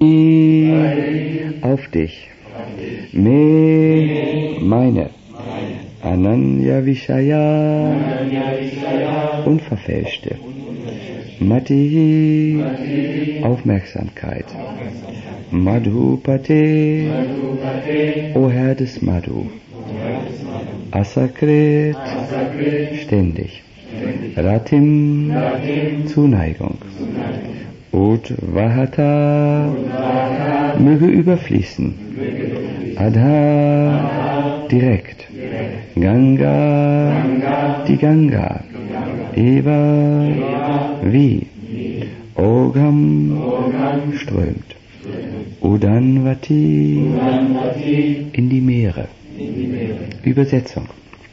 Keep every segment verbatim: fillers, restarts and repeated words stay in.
auf dich, me, meine, Ananya Vishaya, unverfälschte, Mati, Aufmerksamkeit, Madhupate, O Herr des Madhu, Asakret, ständig, Ratim, Zuneigung, Udvahata, möge überfließen, Adha, direkt, Ganga, die Ganga, Eva, wie, Ogam, strömt, Udanvati, in die Meere. Übersetzung.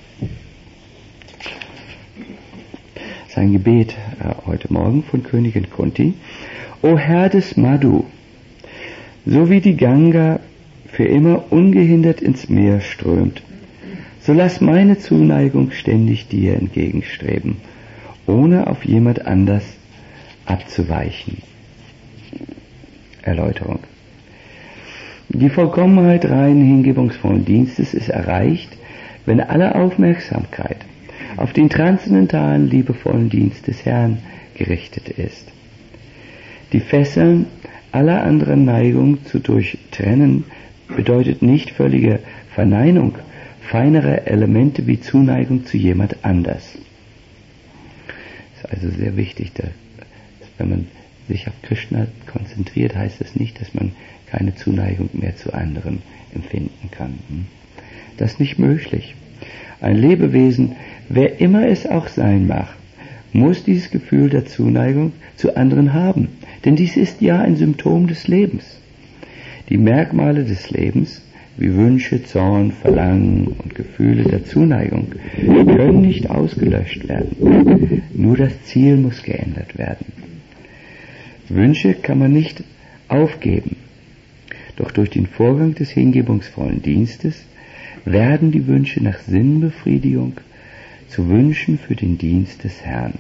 Sein Gebet äh, heute Morgen von Königin Kunti. O Herr des Madhu, so wie die Ganga für immer ungehindert ins Meer strömt, so lass meine Zuneigung ständig dir entgegenstreben, ohne auf jemand anders abzuweichen. Erläuterung. Die Vollkommenheit reinen hingebungsvollen Dienstes ist erreicht, wenn alle Aufmerksamkeit auf den transzendentalen, liebevollen Dienst des Herrn gerichtet ist. Die Fesseln aller anderen Neigungen zu durchtrennen bedeutet nicht völlige Verneinung feinerer Elemente wie Zuneigung zu jemand anders. Das ist also sehr wichtig, dass, wenn man sich auf Krishna konzentriert, heißt das nicht, dass man keine Zuneigung mehr zu anderen empfinden kann. Das ist nicht möglich. Ein Lebewesen, wer immer es auch sein mag, muss dieses Gefühl der Zuneigung zu anderen haben, denn dies ist ja ein Symptom des Lebens. Die Merkmale des Lebens, wie Wünsche, Zorn, Verlangen und Gefühle der Zuneigung, können nicht ausgelöscht werden. Nur das Ziel muss geändert werden. Wünsche kann man nicht aufgeben, doch durch den Vorgang des hingebungsvollen Dienstes werden die Wünsche nach Sinnbefriedigung zu Wünschen für den Dienst des Herrn.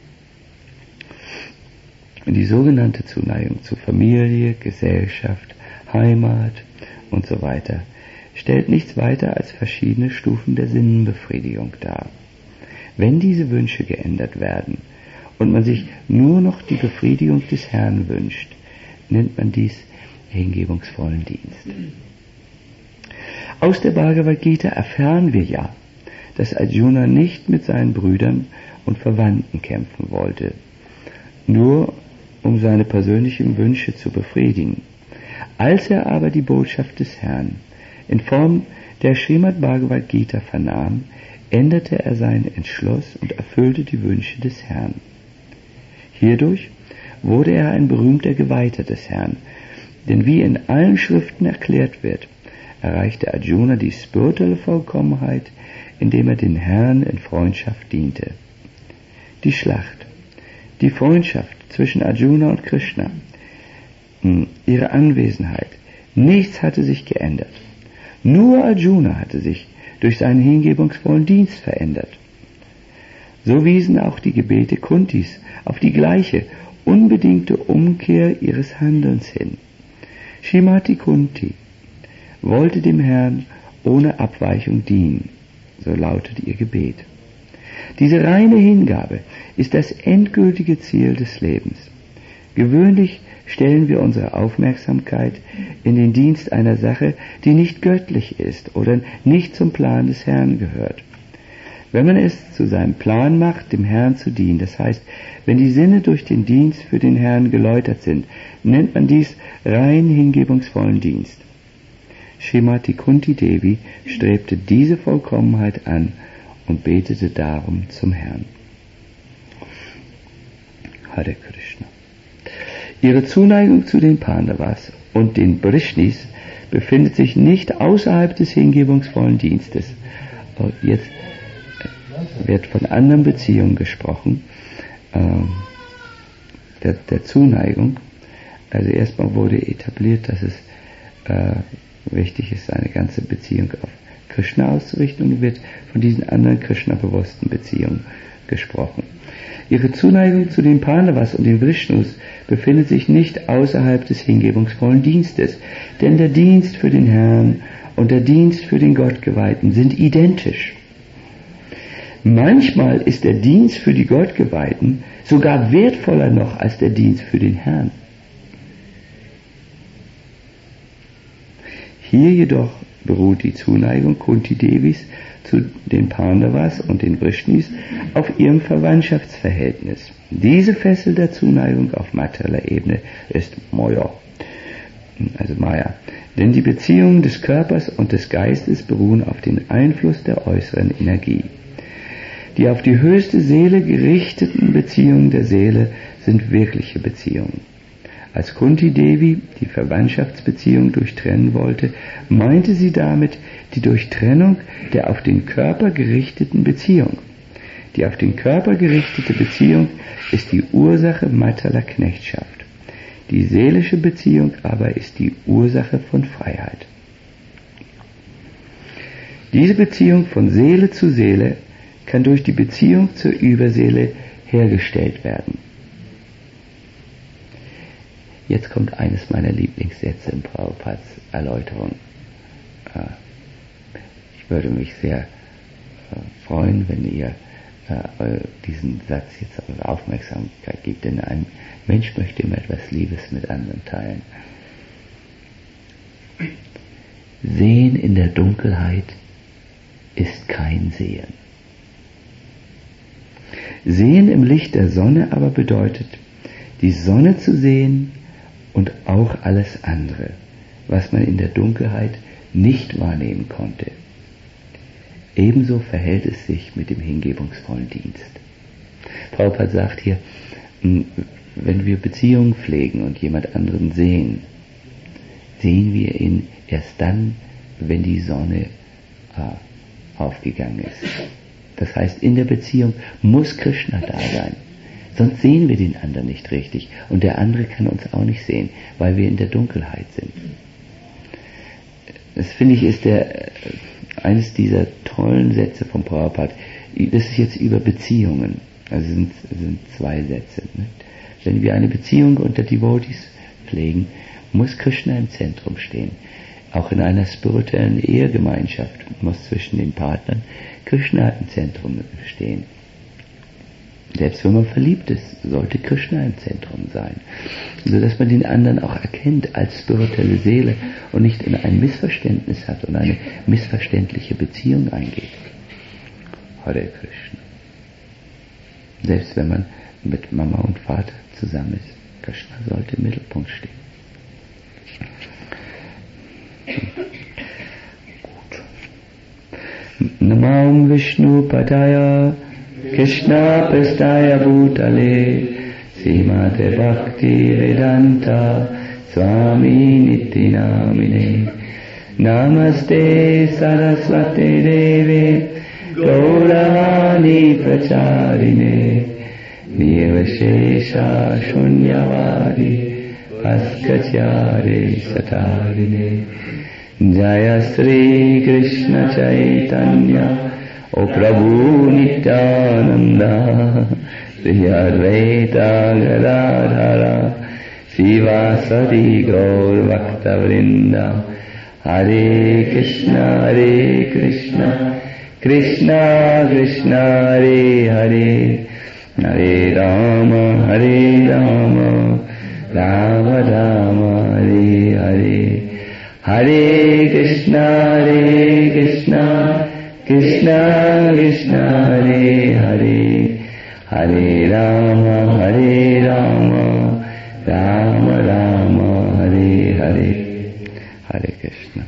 Die sogenannte Zuneigung zu Familie, Gesellschaft, Heimat und so weiter stellt nichts weiter als verschiedene Stufen der Sinnbefriedigung dar. Wenn diese Wünsche geändert werden und man sich nur noch die Befriedigung des Herrn wünscht, nennt man dies hingebungsvollen Dienst. Aus der Bhagavad Gita erfahren wir ja, dass Arjuna nicht mit seinen Brüdern und Verwandten kämpfen wollte, nur um seine persönlichen Wünsche zu befriedigen. Als er aber die Botschaft des Herrn in Form der Srimad Bhagavad Gita vernahm, änderte er seinen Entschluss und erfüllte die Wünsche des Herrn. Hierdurch wurde er ein berühmter Geweihter des Herrn, denn wie in allen Schriften erklärt wird, erreichte Arjuna die spirituelle Vollkommenheit, indem er den Herrn in Freundschaft diente. Die Schlacht, die Freundschaft zwischen Arjuna und Krishna, ihre Anwesenheit, nichts hatte sich geändert. Nur Arjuna hatte sich durch seinen hingebungsvollen Dienst verändert. So wiesen auch die Gebete Kuntis auf die gleiche, unbedingte Umkehr ihres Handelns hin. Srimati Kunti wollte dem Herrn ohne Abweichung dienen, so lautet ihr Gebet. Diese reine Hingabe ist das endgültige Ziel des Lebens. Gewöhnlich stellen wir unsere Aufmerksamkeit in den Dienst einer Sache, die nicht göttlich ist oder nicht zum Plan des Herrn gehört. Wenn man es zu seinem Plan macht, dem Herrn zu dienen, das heißt, wenn die Sinne durch den Dienst für den Herrn geläutert sind, nennt man dies rein hingebungsvollen Dienst. Srimati Kunti Devi strebte diese Vollkommenheit an und betete darum zum Herrn. Hare Krishna. Ihre Zuneigung zu den Pandavas und den Brishnis befindet sich nicht außerhalb des hingebungsvollen Dienstes. Und jetzt wird von anderen Beziehungen gesprochen, äh, der, der Zuneigung. Also erstmal wurde etabliert, dass es äh, wichtig ist, eine ganze Beziehung auf Krishna auszurichten, und wird von diesen anderen Krishna-bewussten Beziehungen gesprochen. Ihre Zuneigung zu den Pandavas und den Vishnus befindet sich nicht außerhalb des hingebungsvollen Dienstes, denn der Dienst für den Herrn und der Dienst für den Gottgeweihten sind identisch. Manchmal ist der Dienst für die Gottgeweihten sogar wertvoller noch als der Dienst für den Herrn. Hier jedoch beruht die Zuneigung Kunti Devis zu den Pandavas und den Vrishnis auf ihrem Verwandtschaftsverhältnis. Diese Fessel der Zuneigung auf materieller Ebene ist Maya, also Maya. Denn die Beziehungen des Körpers und des Geistes beruhen auf den Einfluss der äußeren Energie. Die auf die höchste Seele gerichteten Beziehungen der Seele sind wirkliche Beziehungen. Als Kunti Devi die Verwandtschaftsbeziehung durchtrennen wollte, meinte sie damit die Durchtrennung der auf den Körper gerichteten Beziehung. Die auf den Körper gerichtete Beziehung ist die Ursache materieller Knechtschaft. Die seelische Beziehung aber ist die Ursache von Freiheit. Diese Beziehung von Seele zu Seele kann durch die Beziehung zur Überseele hergestellt werden. Jetzt kommt eines meiner Lieblingssätze in Prabhupads Erläuterung. Ich würde mich sehr freuen, wenn ihr diesen Satz jetzt eure Aufmerksamkeit gibt, denn ein Mensch möchte immer etwas Liebes mit anderen teilen. Sehen in der Dunkelheit ist kein Sehen. Sehen im Licht der Sonne aber bedeutet, die Sonne zu sehen und auch alles andere, was man in der Dunkelheit nicht wahrnehmen konnte. Ebenso verhält es sich mit dem hingebungsvollen Dienst. Prabhupada sagt hier, wenn wir Beziehungen pflegen und jemand anderen sehen, sehen wir ihn erst dann, wenn die Sonne äh, aufgegangen ist. Das heißt, in der Beziehung muss Krishna da sein. Sonst sehen wir den anderen nicht richtig und der andere kann uns auch nicht sehen, weil wir in der Dunkelheit sind. Das finde ich ist der, eines dieser tollen Sätze von Prabhupada. Das ist jetzt über Beziehungen. Also es sind, sind zwei Sätze. Ne? Wenn wir eine Beziehung unter Devotees pflegen, muss Krishna im Zentrum stehen. Auch in einer spirituellen Ehegemeinschaft muss zwischen den Partnern Krishna im Zentrum stehen. Selbst wenn man verliebt ist, sollte Krishna im Zentrum sein, sodass man den anderen auch erkennt als spirituelle Seele und nicht in ein Missverständnis hat und eine missverständliche Beziehung eingeht. Hare Krishna. Selbst wenn man mit Mama und Vater zusammen ist, Krishna sollte im Mittelpunkt stehen. Gut. Namam Vishnu Padaya Krishna Prastaya Bhutale Srimate Bhakti Vedanta Swami Niti Namine Namaste Saraswate Deve Gauravani Pracharine Nirvashesha Shunyavadi Paskachyare Satarine Jaya Sri Krishna Chaitanya O Prabhu Nityananda Sri Advaita Gadadhara Sivasati Gaur Bhakta Vrinda Hare Krishna Hare Krishna Krishna Krishna Hare Hare Hare Rama Hare Rama Rama Rama Hare Hare Hare Krishna Hare Krishna Krishna Krishna Hare Hare Hare Rama Hare Rama Rama Rama Hare Hare Hare Krishna.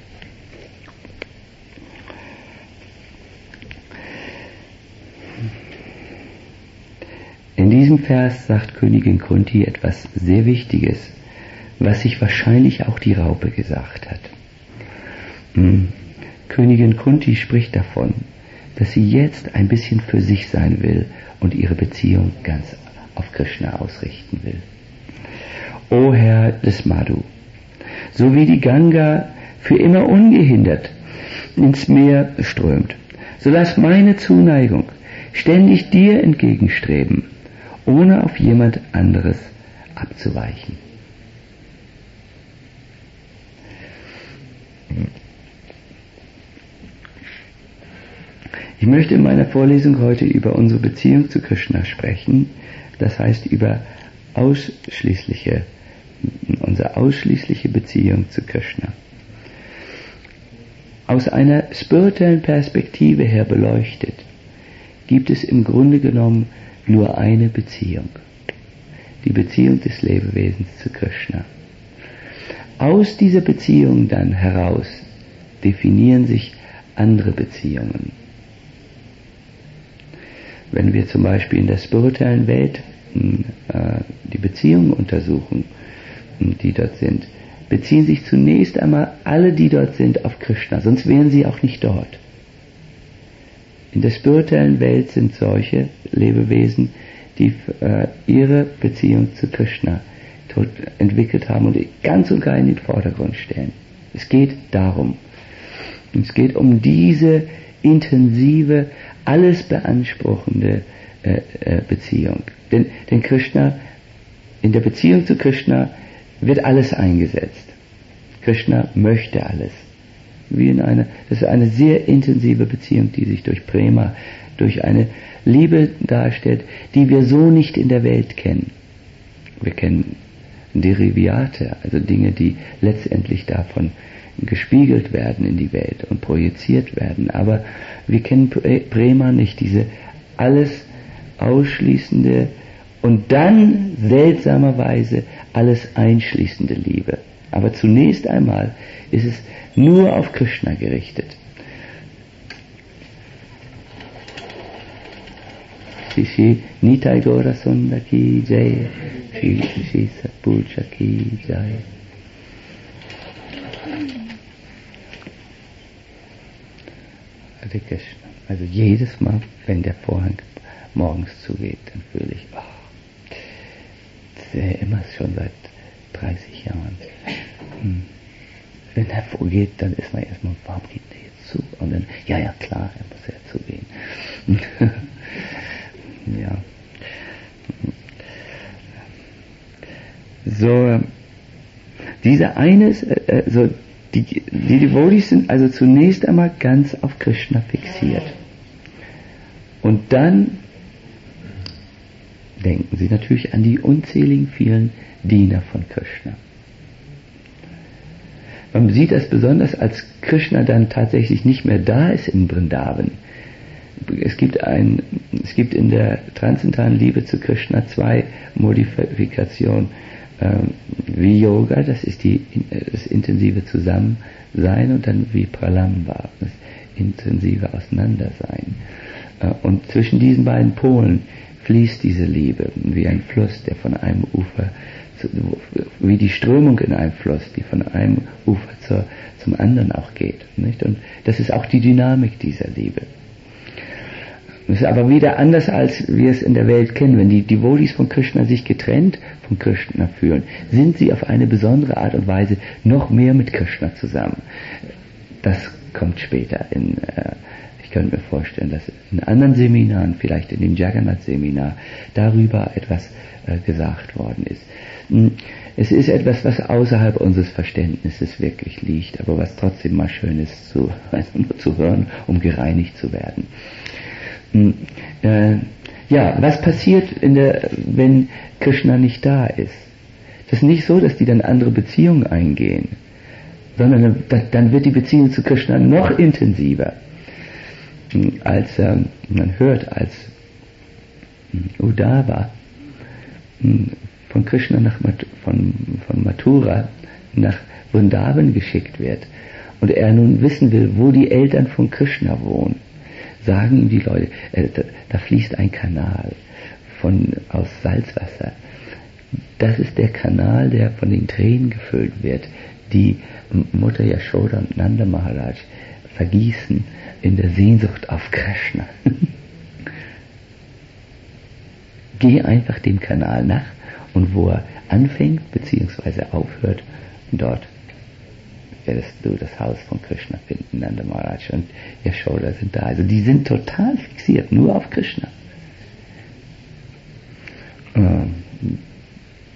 In diesem Vers sagt Königin Kunti etwas sehr Wichtiges, was sich wahrscheinlich auch die Raupe gesagt hat. Hm. Königin Kunti spricht davon, dass sie jetzt ein bisschen für sich sein will und ihre Beziehung ganz auf Krishna ausrichten will. O Herr des Madhu, so wie die Ganga für immer ungehindert ins Meer strömt, so lass meine Zuneigung ständig dir entgegenstreben. ohne auf jemand anderes abzuweichen. Ich möchte in meiner Vorlesung heute über unsere Beziehung zu Krishna sprechen, das heißt über ausschließliche, unsere ausschließliche Beziehung zu Krishna. Aus einer spirituellen Perspektive her beleuchtet, gibt es im Grunde genommen nur eine Beziehung, die Beziehung des Lebewesens zu Krishna. Aus dieser Beziehung dann heraus definieren sich andere Beziehungen. Wenn wir zum Beispiel in der spirituellen Welt äh, die Beziehungen untersuchen, die dort sind, beziehen sich zunächst einmal alle, die dort sind, auf Krishna, sonst wären sie auch nicht dort. In der spirituellen Welt sind solche Lebewesen, die äh, ihre Beziehung zu Krishna entwickelt haben und ganz und gar in den Vordergrund stellen. Es geht darum. Es geht um diese intensive, alles beanspruchende äh, äh, Beziehung. Denn, denn Krishna, in der Beziehung zu Krishna wird alles eingesetzt. Krishna möchte alles. Wie in einer, das ist eine sehr intensive Beziehung, die sich durch Prema, durch eine Liebe darstellt, die wir so nicht in der Welt kennen. Wir kennen Deriviate, also Dinge, die letztendlich davon gespiegelt werden in die Welt und projiziert werden. Aber wir kennen Prema nicht, diese alles ausschließende und dann seltsamerweise alles einschließende Liebe. Aber zunächst einmal ist es nur auf Krishna gerichtet. Shri Nitai Gaura Sundar ki Jai, Shri Shri Satpurja ki Jai. Hare Krishna. Also jedes Mal, wenn der Vorhang morgens zugeht, dann fühle ich, oh, das ist ja immer schon seit dreißig Jahren. Hm. Wenn er vorgeht, dann ist man erstmal, warum geht der jetzt zu? Und dann, ja, ja, klar, er muss ja zugehen. Ja. So, diese eine, äh, so, die, die Devotees sind also zunächst einmal ganz auf Krishna fixiert. Und dann denken sie natürlich an die unzähligen vielen Diener von Krishna. Man sieht das besonders, als Krishna dann tatsächlich nicht mehr da ist in Vrindavan. Es gibt, ein, es gibt in der transzendentalen Liebe zu Krishna zwei Modifikationen. Ähm, wie Yoga, das ist die, das intensive Zusammensein, und dann wie Pralamba, das intensive Auseinandersein. Äh, und zwischen diesen beiden Polen fließt diese Liebe wie ein Fluss, der von einem Ufer, zu, wie die Strömung in einem Fluss, die von einem Ufer zur, zum anderen auch geht. Nicht? Und das ist auch die Dynamik dieser Liebe. Das ist aber wieder anders, als wir es in der Welt kennen. Wenn die Devotees von Krishna sich getrennt von Krishna fühlen, sind sie auf eine besondere Art und Weise noch mehr mit Krishna zusammen. Das kommt später. In, äh, ich könnte mir vorstellen, dass in anderen Seminaren, vielleicht in dem Jagannath-Seminar, darüber etwas äh, gesagt worden ist. Es ist etwas, was außerhalb unseres Verständnisses wirklich liegt, aber was trotzdem mal schön ist, zu, also nur zu hören, um gereinigt zu werden. Äh, ja, was passiert, in der, wenn Krishna nicht da ist? Das ist nicht so, dass die dann andere Beziehungen eingehen, sondern dann wird die Beziehung zu Krishna noch intensiver. Als äh, man hört, als Uddhava von Krishna nach Mat- von, von Mathura nach Vrindavan geschickt wird und er nun wissen will, wo die Eltern von Krishna wohnen, sagen ihm die Leute, äh, da, da fließt ein Kanal von, aus Salzwasser. Das ist der Kanal, der von den Tränen gefüllt wird, die Mutter Yashoda und Nanda Maharaj vergießen in der Sehnsucht auf Krishna. Geh einfach dem Kanal nach, und wo er anfängt bzw. aufhört, dort wirst du das Haus von Krishna finden. Nanda Maharaj und Yashoda sind da. Also die sind total fixiert, nur auf Krishna.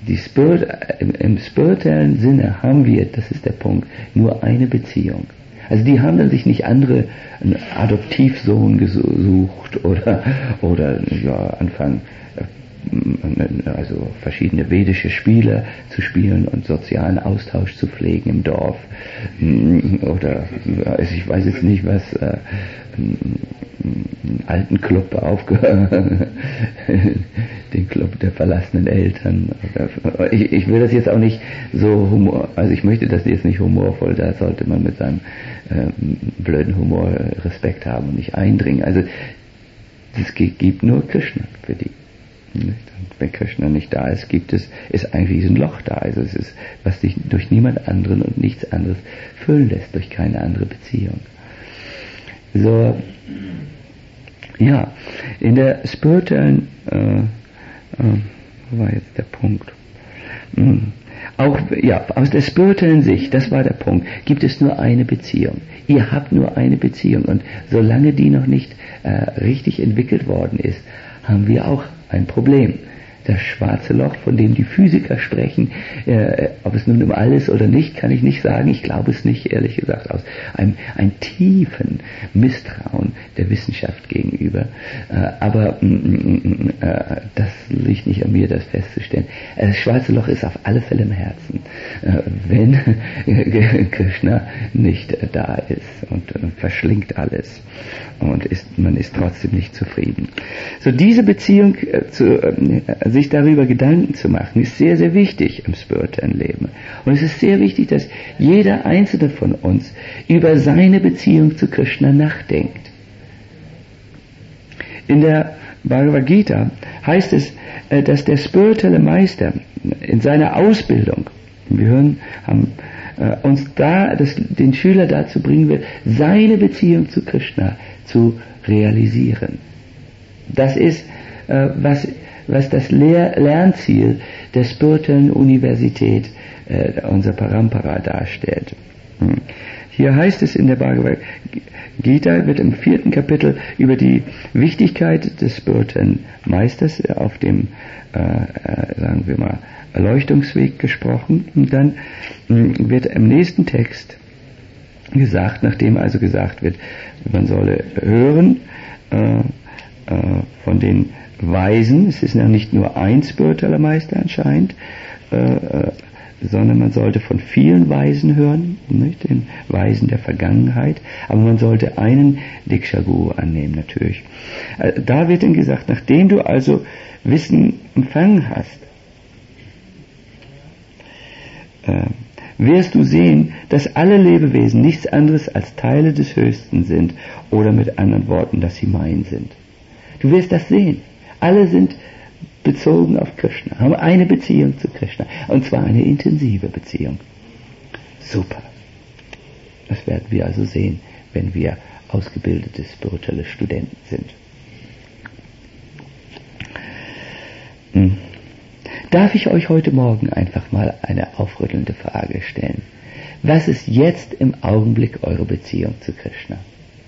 die Spirit, im, im spirituellen Sinne haben wir, das ist der Punkt, nur eine Beziehung. Also die haben dann sich nicht andere, einen Adoptivsohn gesucht oder, oder ja, anfangen, also verschiedene vedische Spiele zu spielen und sozialen Austausch zu pflegen im Dorf. Oder also ich weiß jetzt nicht, was äh, einen alten Club aufgehört, den Club der verlassenen Eltern. Ich, ich will das jetzt auch nicht so humor, also ich möchte das jetzt nicht humorvoll, da sollte man mit seinem äh, blöden Humor Respekt haben und nicht eindringen. Also es gibt nur Krishna für die. Und wenn Krishna nicht da ist, gibt es, ist ein Riesenloch da. Also es ist, was sich durch niemand anderen und nichts anderes füllen lässt, durch keine andere Beziehung. So, ja, in der spirituellen, äh, äh, wo war jetzt der Punkt? Hm. Auch, ja, aus der spirituellen Sicht, das war der Punkt, gibt es nur eine Beziehung. Ihr habt nur eine Beziehung und solange die noch nicht äh, richtig entwickelt worden ist, haben wir auch ein Problem. Das schwarze Loch, von dem die Physiker sprechen, äh, ob es nun im All ist oder nicht, kann ich nicht sagen. Ich glaube es nicht, ehrlich gesagt, aus einem, einem tiefen Misstrauen der Wissenschaft gegenüber. Äh, aber äh, das liegt nicht an mir, das festzustellen. Das schwarze Loch ist auf alle Fälle im Herzen, äh, wenn Krishna nicht äh, da ist und äh, verschlingt alles. Und ist, man ist trotzdem nicht zufrieden. So, diese Beziehung, äh, zu, äh, sich darüber Gedanken zu machen, ist sehr, sehr wichtig im spirituellen Leben. Und es ist sehr wichtig, dass jeder einzelne von uns über seine Beziehung zu Krishna nachdenkt. In der Bhagavad Gita heißt es, äh, dass der spirituelle Meister in seiner Ausbildung, wir hören, haben, äh, uns da, das, den Schüler dazu bringen will, seine Beziehung zu Krishna zu realisieren. Das ist, äh, was, was das Lehr- Lernziel der spirituellen Universität, äh, unser Parampara, darstellt. Hm. Hier heißt es in der Bhagavad Gita, wird im vierten Kapitel über die Wichtigkeit des spirituellen Meisters auf dem, äh, äh, sagen wir mal, Erleuchtungsweg gesprochen. Und dann mh, wird im nächsten Text gesagt, nachdem also gesagt wird, man solle hören äh, äh, von den Weisen, es ist ja nicht nur ein spiritueller Meister anscheinend, äh, äh, sondern man sollte von vielen Weisen hören, nicht? Den Weisen der Vergangenheit, aber man sollte einen Diksha Guru annehmen natürlich. Äh, da wird dann gesagt, nachdem du also Wissen empfangen hast, äh, wirst du sehen, dass alle Lebewesen nichts anderes als Teile des Höchsten sind, oder mit anderen Worten, dass sie mein sind. Du wirst das sehen. Alle sind bezogen auf Krishna, haben eine Beziehung zu Krishna, und zwar eine intensive Beziehung. Super. Das werden wir also sehen, wenn wir ausgebildete spirituelle Studenten sind. Hm. Darf ich euch heute Morgen einfach mal eine aufrüttelnde Frage stellen? Was ist jetzt im Augenblick eure Beziehung zu Krishna?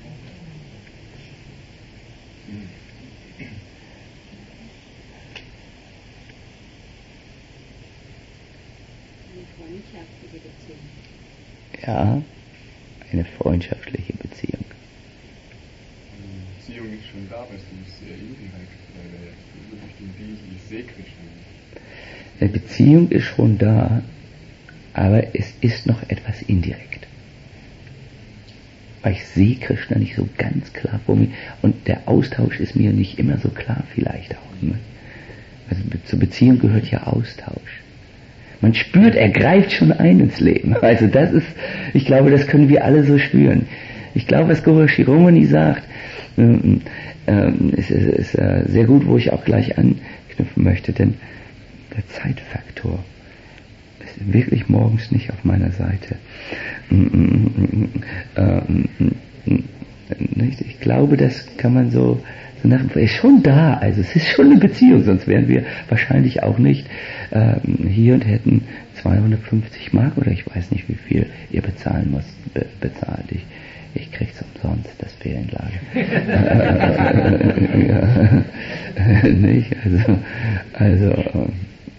Ja, eine freundschaftliche Beziehung. Die Beziehung ist schon da, aber sie ist sehr indirekt, weil wir durch den Weg, ich sehe Krishna. Eine Beziehung ist schon da, aber es ist noch etwas indirekt. Weil ich sehe Krishna nicht so ganz klar vor mir und der Austausch ist mir nicht immer so klar vielleicht auch. Ne? Also zur Beziehung gehört ja Austausch. Man spürt, er greift schon ein ins Leben. Also das ist, ich glaube, das können wir alle so spüren. Ich glaube, was Guru Shiromani sagt, ähm, ähm, ist, ist, ist äh, sehr gut, wo ich auch gleich anknüpfen möchte, denn der Zeitfaktor ist wirklich morgens nicht auf meiner Seite. Ich glaube, das kann man so, so nach, ist schon da, also es ist schon eine Beziehung, sonst wären wir wahrscheinlich auch nicht ähm, hier und hätten zweihundertfünfzig Mark oder ich weiß nicht, wie viel ihr bezahlen müsst, be, bezahlt. Ich, ich krieg's umsonst, das Ferienlager. ja, nicht? Also, also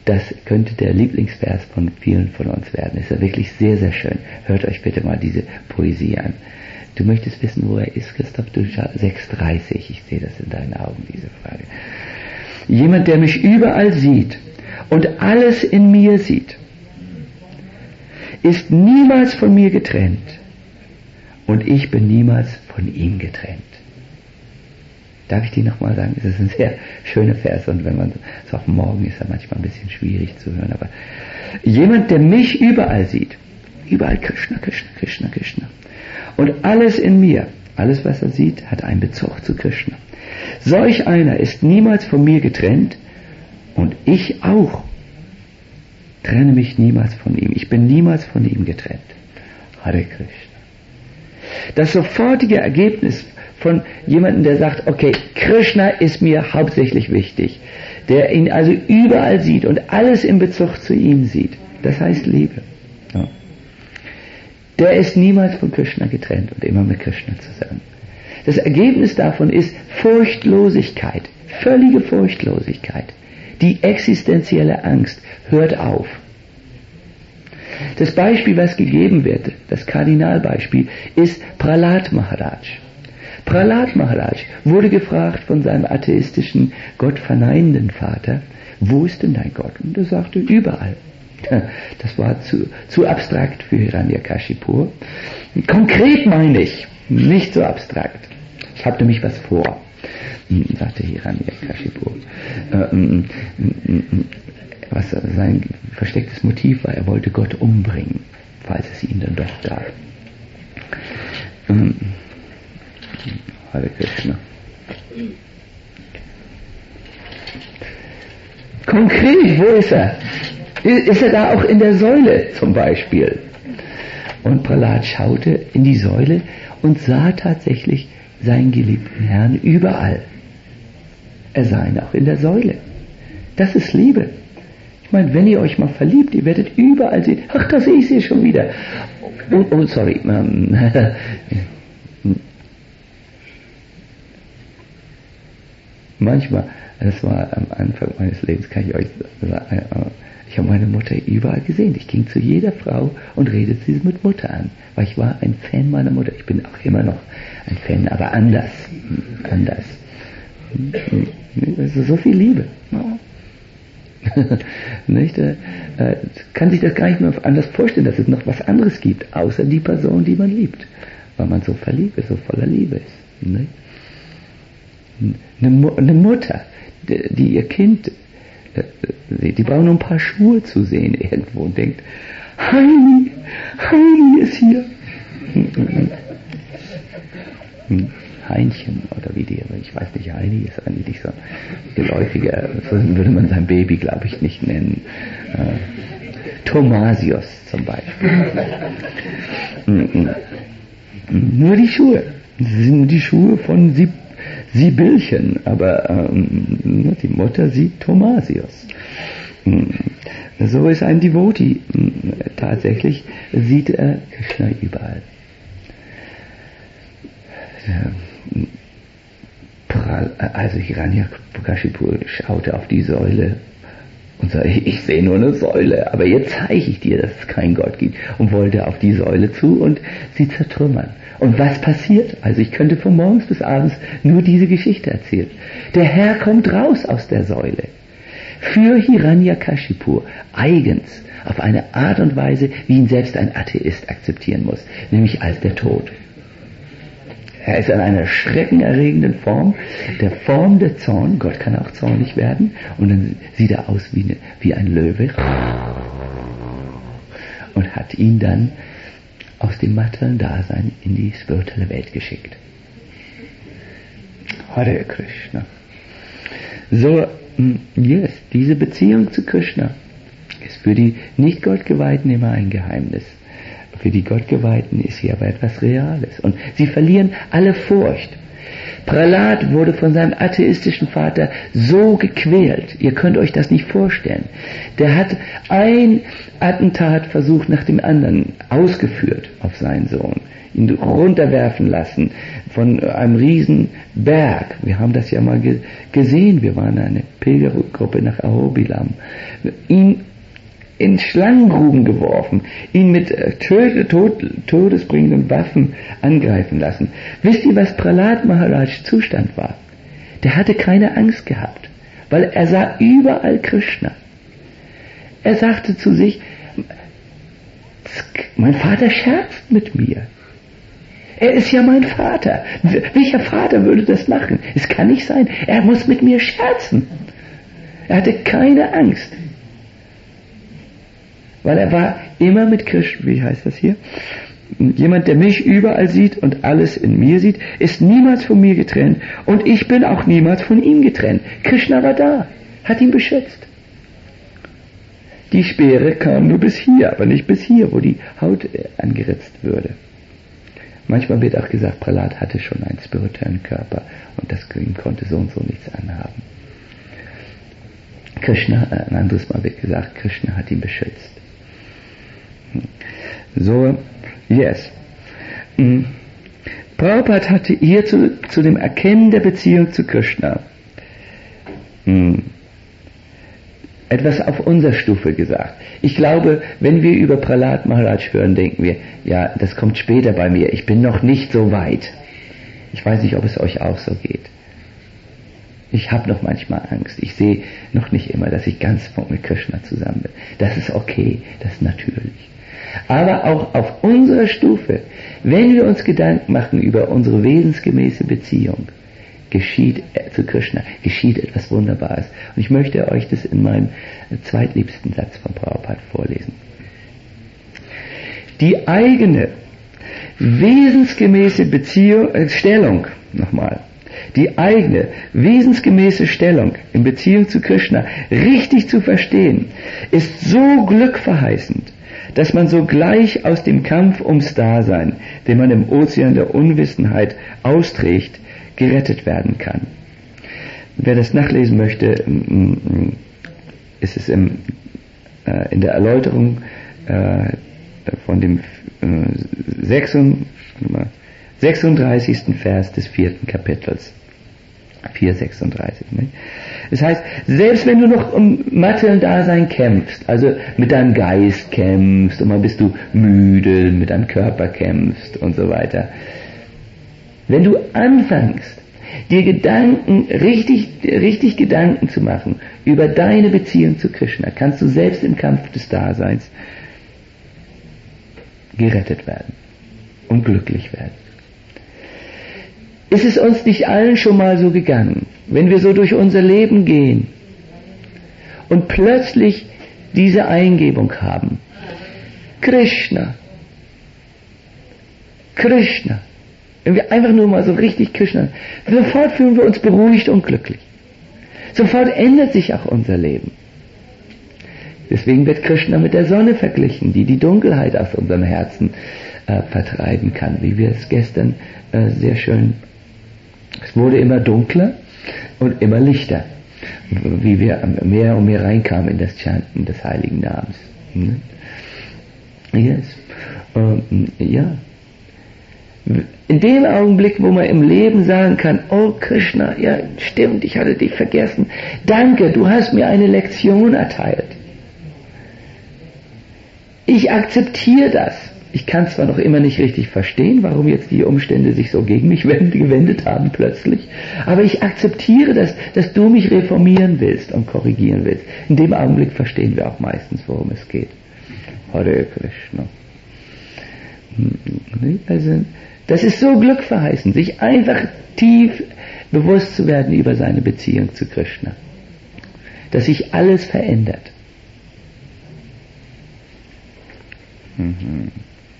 Das könnte der Lieblingsvers von vielen von uns werden. Ist ja wirklich sehr, sehr schön. Hört euch bitte mal diese Poesie an. Du möchtest wissen, wo er ist, Christoph? Du sechs dreißig. Ich sehe das in deinen Augen, diese Frage. Jemand, der mich überall sieht und alles in mir sieht, ist niemals von mir getrennt und ich bin niemals von ihm getrennt. Darf ich die nochmal sagen? Das ist ein sehr schöner Vers und wenn man es auch morgen ist, er manchmal ein bisschen schwierig zu hören, aber jemand, der mich überall sieht, überall Krishna, Krishna, Krishna, Krishna und alles in mir, alles was er sieht, hat einen Bezug zu Krishna. Solch einer ist niemals von mir getrennt und ich auch trenne mich niemals von ihm. Ich bin niemals von ihm getrennt. Hare Krishna. Das sofortige Ergebnis von jemandem, der sagt, okay, Krishna ist mir hauptsächlich wichtig, der ihn also überall sieht und alles in Bezug zu ihm sieht, das heißt Liebe. Ja. Der ist niemals von Krishna getrennt und immer mit Krishna zusammen. Das Ergebnis davon ist Furchtlosigkeit, völlige Furchtlosigkeit. Die existenzielle Angst hört auf. Das Beispiel, was gegeben wird, das Kardinalbeispiel, ist Prahlad Maharaj. Prahlad Maharaj wurde gefragt von seinem atheistischen, gottverneinenden Vater, wo ist denn dein Gott? Und er sagte, überall. Das war zu, zu abstrakt für Hiranyakashipu. Konkret meine ich, nicht so abstrakt. Ich habe nämlich was vor, sagte Hiranyakashipu. Was sein verstecktes Motiv war, er wollte Gott umbringen, falls es ihn dann doch gab. Hare Krishna. Konkret, wo ist er? Ist er da auch in der Säule zum Beispiel? Und Prahlad schaute in die Säule und sah tatsächlich seinen geliebten Herrn überall. Er sah ihn auch in der Säule. Das ist Liebe. Ich meine, wenn ihr euch mal verliebt, ihr werdet überall sehen, ach, da sehe ich sie schon wieder. Oh, oh sorry. Manchmal, das war am Anfang meines Lebens, kann ich euch sagen, ich habe meine Mutter überall gesehen. Ich ging zu jeder Frau und redete sie mit Mutter an, weil ich war ein Fan meiner Mutter. Ich bin auch immer noch ein Fan, aber anders. Anders. Es ist so viel Liebe. Nicht? Äh, kann sich das gar nicht mehr anders vorstellen, dass es noch was anderes gibt, außer die Person, die man liebt. Weil man so verliebt ist, so voller Liebe ist. Nicht? Eine, eine Mutter, die, die ihr Kind, die, die braucht nur ein paar Schuhe zu sehen irgendwo und denkt, Heini, Heini ist hier. Heinchen oder wie die, ich weiß nicht, Heini ist eigentlich nicht so geläufiger, so würde man sein Baby, glaube ich, nicht nennen. Äh, Thomasius zum Beispiel. Nur die Schuhe. Das sind die Schuhe von Sib- Sibylchen, aber ähm, die Mutter sieht Thomasius. So ist ein Devotee. Tatsächlich sieht er Krishna überall. Also Hiranyakashipu schaute auf die Säule und sagte, ich sehe nur eine Säule, aber jetzt zeige ich dir, dass es keinen Gott gibt, und wollte auf die Säule zu und sie zertrümmern. Und was passiert? Also ich könnte von morgens bis abends nur diese Geschichte erzählen. Der Herr kommt raus aus der Säule. Für Hiranyakashipu eigens, auf eine Art und Weise, wie ihn selbst ein Atheist akzeptieren muss, nämlich als der Tod. Er ist in einer schreckenerregenden Form, der Form der Zorn. Gott kann auch zornig werden. Und dann sieht er aus wie, eine, wie ein Löwe. Und hat ihn dann aus dem materiellen Dasein in die spirituelle Welt geschickt. Hare Krishna. So, yes, diese Beziehung zu Krishna ist für die Nicht-Gottgeweihten immer ein Geheimnis. Für die Gottgeweihten ist sie aber etwas Reales. Und sie verlieren alle Furcht. Prahlad wurde von seinem atheistischen Vater so gequält. Ihr könnt euch das nicht vorstellen. Der hat ein Attentatversuch nach dem anderen ausgeführt auf seinen Sohn. ihn runterwerfen lassen von einem riesen Berg. Wir haben das ja mal ge- gesehen, wir waren eine Pilgergruppe nach Ahobilam. Ihn in Schlangengruben geworfen, ihn mit äh, tod, tod, todesbringenden Waffen angreifen lassen. Wisst ihr, was Prahlad Maharaj Zustand war? Der hatte keine Angst gehabt, weil er sah überall Krishna. Er sagte zu sich, mein Vater scherzt mit mir. Er ist ja mein Vater. Welcher Vater würde das machen? Es kann nicht sein. Er muss mit mir scherzen. Er hatte keine Angst. Weil er war immer mit Krishna, wie heißt das hier? Jemand, der mich überall sieht und alles in mir sieht, ist niemals von mir getrennt und ich bin auch niemals von ihm getrennt. Krishna war da, hat ihn beschützt. Die Speere kam nur bis hier, aber nicht bis hier, wo die Haut angeritzt würde. Manchmal wird auch gesagt, Prahlad hatte schon einen spirituellen Körper und das ihm konnte so und so nichts anhaben. Krishna, ein anderes Mal wird gesagt, Krishna hat ihn beschützt. So, yes. Mhm. Prabhupada hatte hier zu, zu dem Erkennen der Beziehung zu Krishna mhm. etwas auf unserer Stufe gesagt. Ich glaube, wenn wir über Prahlad Maharaj hören, denken wir, ja, das kommt später bei mir, ich bin noch nicht so weit. Ich weiß nicht, ob es euch auch so geht. Ich habe noch manchmal Angst. Ich sehe noch nicht immer, dass ich ganz mit Krishna zusammen bin. Das ist okay, das ist natürlich. Aber auch auf unserer Stufe, wenn wir uns Gedanken machen über unsere wesensgemäße Beziehung, geschieht zu Krishna, geschieht etwas Wunderbares. Und ich möchte euch das in meinem zweitliebsten Satz von Prabhupada vorlesen. Die eigene wesensgemäße Beziehung, äh, Stellung, nochmal, die eigene wesensgemäße Stellung in Beziehung zu Krishna richtig zu verstehen, ist so glückverheißend, dass man sogleich aus dem Kampf ums Dasein, den man im Ozean der Unwissenheit austrägt, gerettet werden kann. Wer das nachlesen möchte, ist es im, äh, in der Erläuterung äh, von dem äh, sechsunddreißigsten Vers des vierten Kapitels. vier sechsunddreißig. Nicht? Das heißt, selbst wenn du noch um materiellen Dasein kämpfst, also mit deinem Geist kämpfst und mal bist du müde, mit deinem Körper kämpfst und so weiter, wenn du anfängst, dir Gedanken, richtig, richtig Gedanken zu machen über deine Beziehung zu Krishna, kannst du selbst im Kampf des Daseins gerettet werden und glücklich werden. Ist es uns nicht allen schon mal so gegangen, wenn wir so durch unser Leben gehen und plötzlich diese Eingebung haben, Krishna, Krishna, wenn wir einfach nur mal so richtig Krishna, sofort fühlen wir uns beruhigt und glücklich. Sofort ändert sich auch unser Leben. Deswegen wird Krishna mit der Sonne verglichen, die die Dunkelheit aus unserem Herzen äh, vertreiben kann, wie wir es gestern äh, sehr schön. Es wurde immer dunkler und immer lichter, wie wir mehr und mehr reinkamen in das Chanten des heiligen Namens. Yes. Um, ja. In dem Augenblick, wo man im Leben sagen kann, oh Krishna, ja stimmt, ich hatte dich vergessen, danke, du hast mir eine Lektion erteilt. Ich akzeptiere das. Ich kann zwar noch immer nicht richtig verstehen, warum jetzt die Umstände sich so gegen mich gewendet haben plötzlich, aber ich akzeptiere das, dass du mich reformieren willst und korrigieren willst. In dem Augenblick verstehen wir auch meistens, worum es geht. Hare Krishna. Also, das ist so glückverheißend, sich einfach tief bewusst zu werden über seine Beziehung zu Krishna. Dass sich alles verändert. Mhm.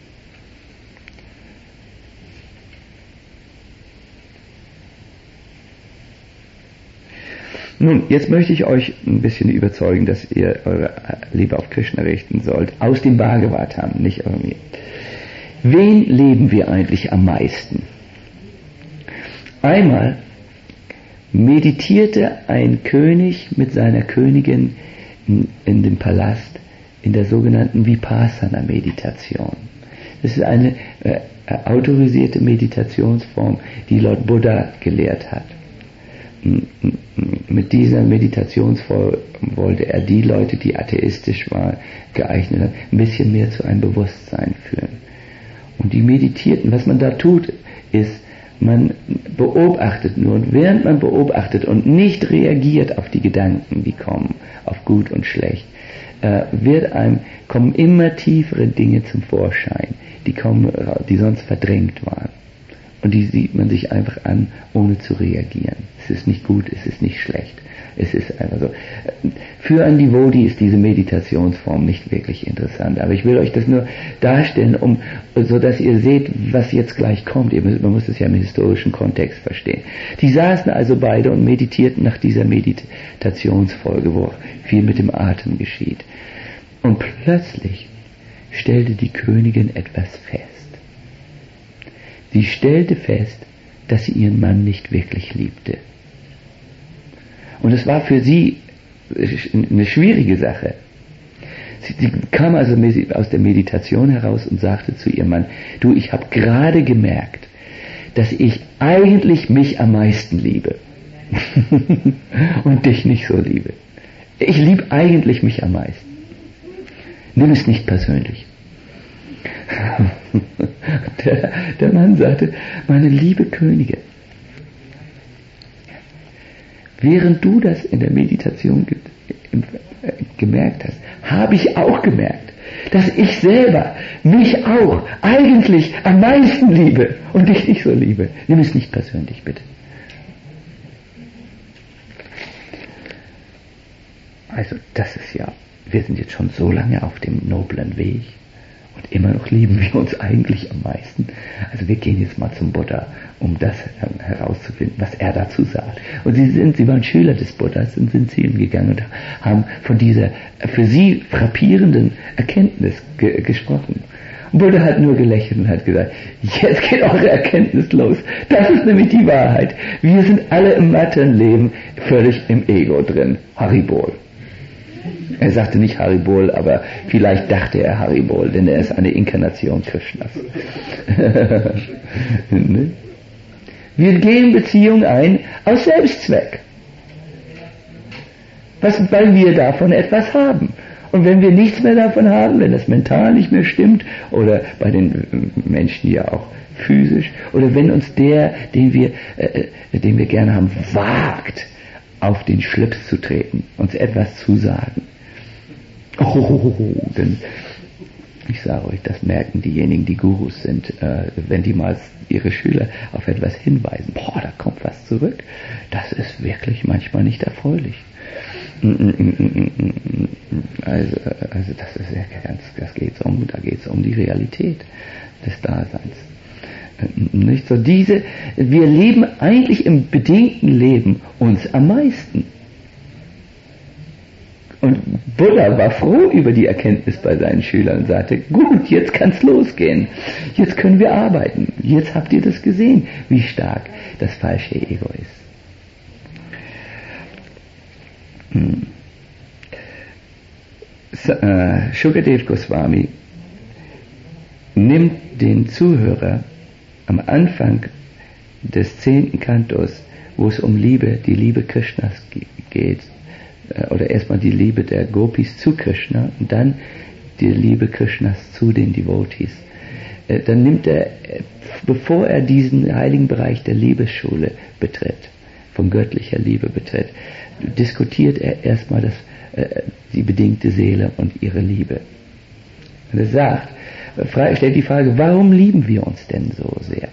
Nun, jetzt möchte ich euch ein bisschen überzeugen, dass ihr eure Liebe auf Krishna richten sollt. Aus dem Bhagavatam, nicht irgendwie. Wen lieben wir eigentlich am meisten? Einmal meditierte ein König mit seiner Königin in, in dem Palast in der sogenannten Vipassana-Meditation. Das ist eine, äh, autorisierte Meditationsform, die Lord Buddha gelehrt hat. Mit dieser Meditationsform wollte er die Leute, die atheistisch waren, geeignet haben, ein bisschen mehr zu einem Bewusstsein führen. Und die meditierten, was man da tut, ist, man beobachtet nur, und während man beobachtet und nicht reagiert auf die Gedanken, die kommen, auf gut und schlecht, äh, wird einem, kommen immer tiefere Dinge zum Vorschein, die kommen, die sonst verdrängt waren. Und die sieht man sich einfach an, ohne zu reagieren. Es ist nicht gut, es ist nicht schlecht. Es ist einfach so. Für ein Devotee ist diese Meditationsform nicht wirklich interessant. Aber ich will euch das nur darstellen, um, so dass ihr seht, was jetzt gleich kommt. Man muss es ja im historischen Kontext verstehen. Die saßen also beide und meditierten nach dieser Meditationsfolge, wo viel mit dem Atem geschieht. Und plötzlich stellte die Königin etwas fest. Sie stellte fest, dass sie ihren Mann nicht wirklich liebte. Und es war für sie eine schwierige Sache. Sie, sie kam also aus der Meditation heraus und sagte zu ihrem Mann, du, ich habe gerade gemerkt, dass ich eigentlich mich am meisten liebe und dich nicht so liebe. Ich liebe eigentlich mich am meisten. Nimm es nicht persönlich. Der, der Mann sagte, meine liebe Königin, während du das in der Meditation ge, äh, gemerkt hast, habe ich auch gemerkt, dass ich selber mich auch eigentlich am meisten liebe und dich nicht so liebe. Nimm es nicht persönlich, bitte. Also das ist ja, wir sind jetzt schon so lange auf dem noblen Weg. Und immer noch lieben wir uns eigentlich am meisten. Also wir gehen jetzt mal zum Buddha, um das herauszufinden, was er dazu sagt. Und sie sind, sie waren Schüler des Buddhas und sind zu ihm gegangen und haben von dieser für sie frappierenden Erkenntnis ge- gesprochen. Und Buddha hat nur gelächelt und hat gesagt, jetzt geht eure Erkenntnis los. Das ist nämlich die Wahrheit. Wir sind alle im Mattenleben völlig im Ego drin. Haribol. Er sagte nicht Haribol, aber vielleicht dachte er Haribol, denn er ist eine Inkarnation Krishnas. Ne? Wir gehen Beziehung ein aus Selbstzweck. Was, weil wir davon etwas haben. Und wenn wir nichts mehr davon haben, wenn das mental nicht mehr stimmt, oder bei den Menschen ja auch physisch, oder wenn uns der, den wir, äh, den wir gerne haben, wagt, auf den Schlips zu treten, uns etwas zu sagen, oh, denn ich sage euch, das merken diejenigen, die Gurus sind, äh, wenn die mal ihre Schüler auf etwas hinweisen, boah, da kommt was zurück, das ist wirklich manchmal nicht erfreulich. Also, also das ist ja ganz, das geht's um, da geht's um die Realität des Daseins. Nicht so diese, wir leben eigentlich im bedingten Leben uns am meisten. Und Buddha war froh über die Erkenntnis bei seinen Schülern und sagte, gut, jetzt kann's losgehen. Jetzt können wir arbeiten. Jetzt habt ihr das gesehen, wie stark das falsche Ego ist. Hm. Uh, Shukadev Goswami nimmt den Zuhörer am Anfang des zehnten Kantos, wo es um Liebe, die Liebe Krishnas geht, oder erstmal die Liebe der Gopis zu Krishna und dann die Liebe Krishnas zu den Devotees. Dann nimmt er, bevor er diesen heiligen Bereich der Liebesschule betritt, von göttlicher Liebe betritt, diskutiert er erstmal das, die bedingte Seele und ihre Liebe. Und er sagt, stellt die Frage, warum lieben wir uns denn so sehr?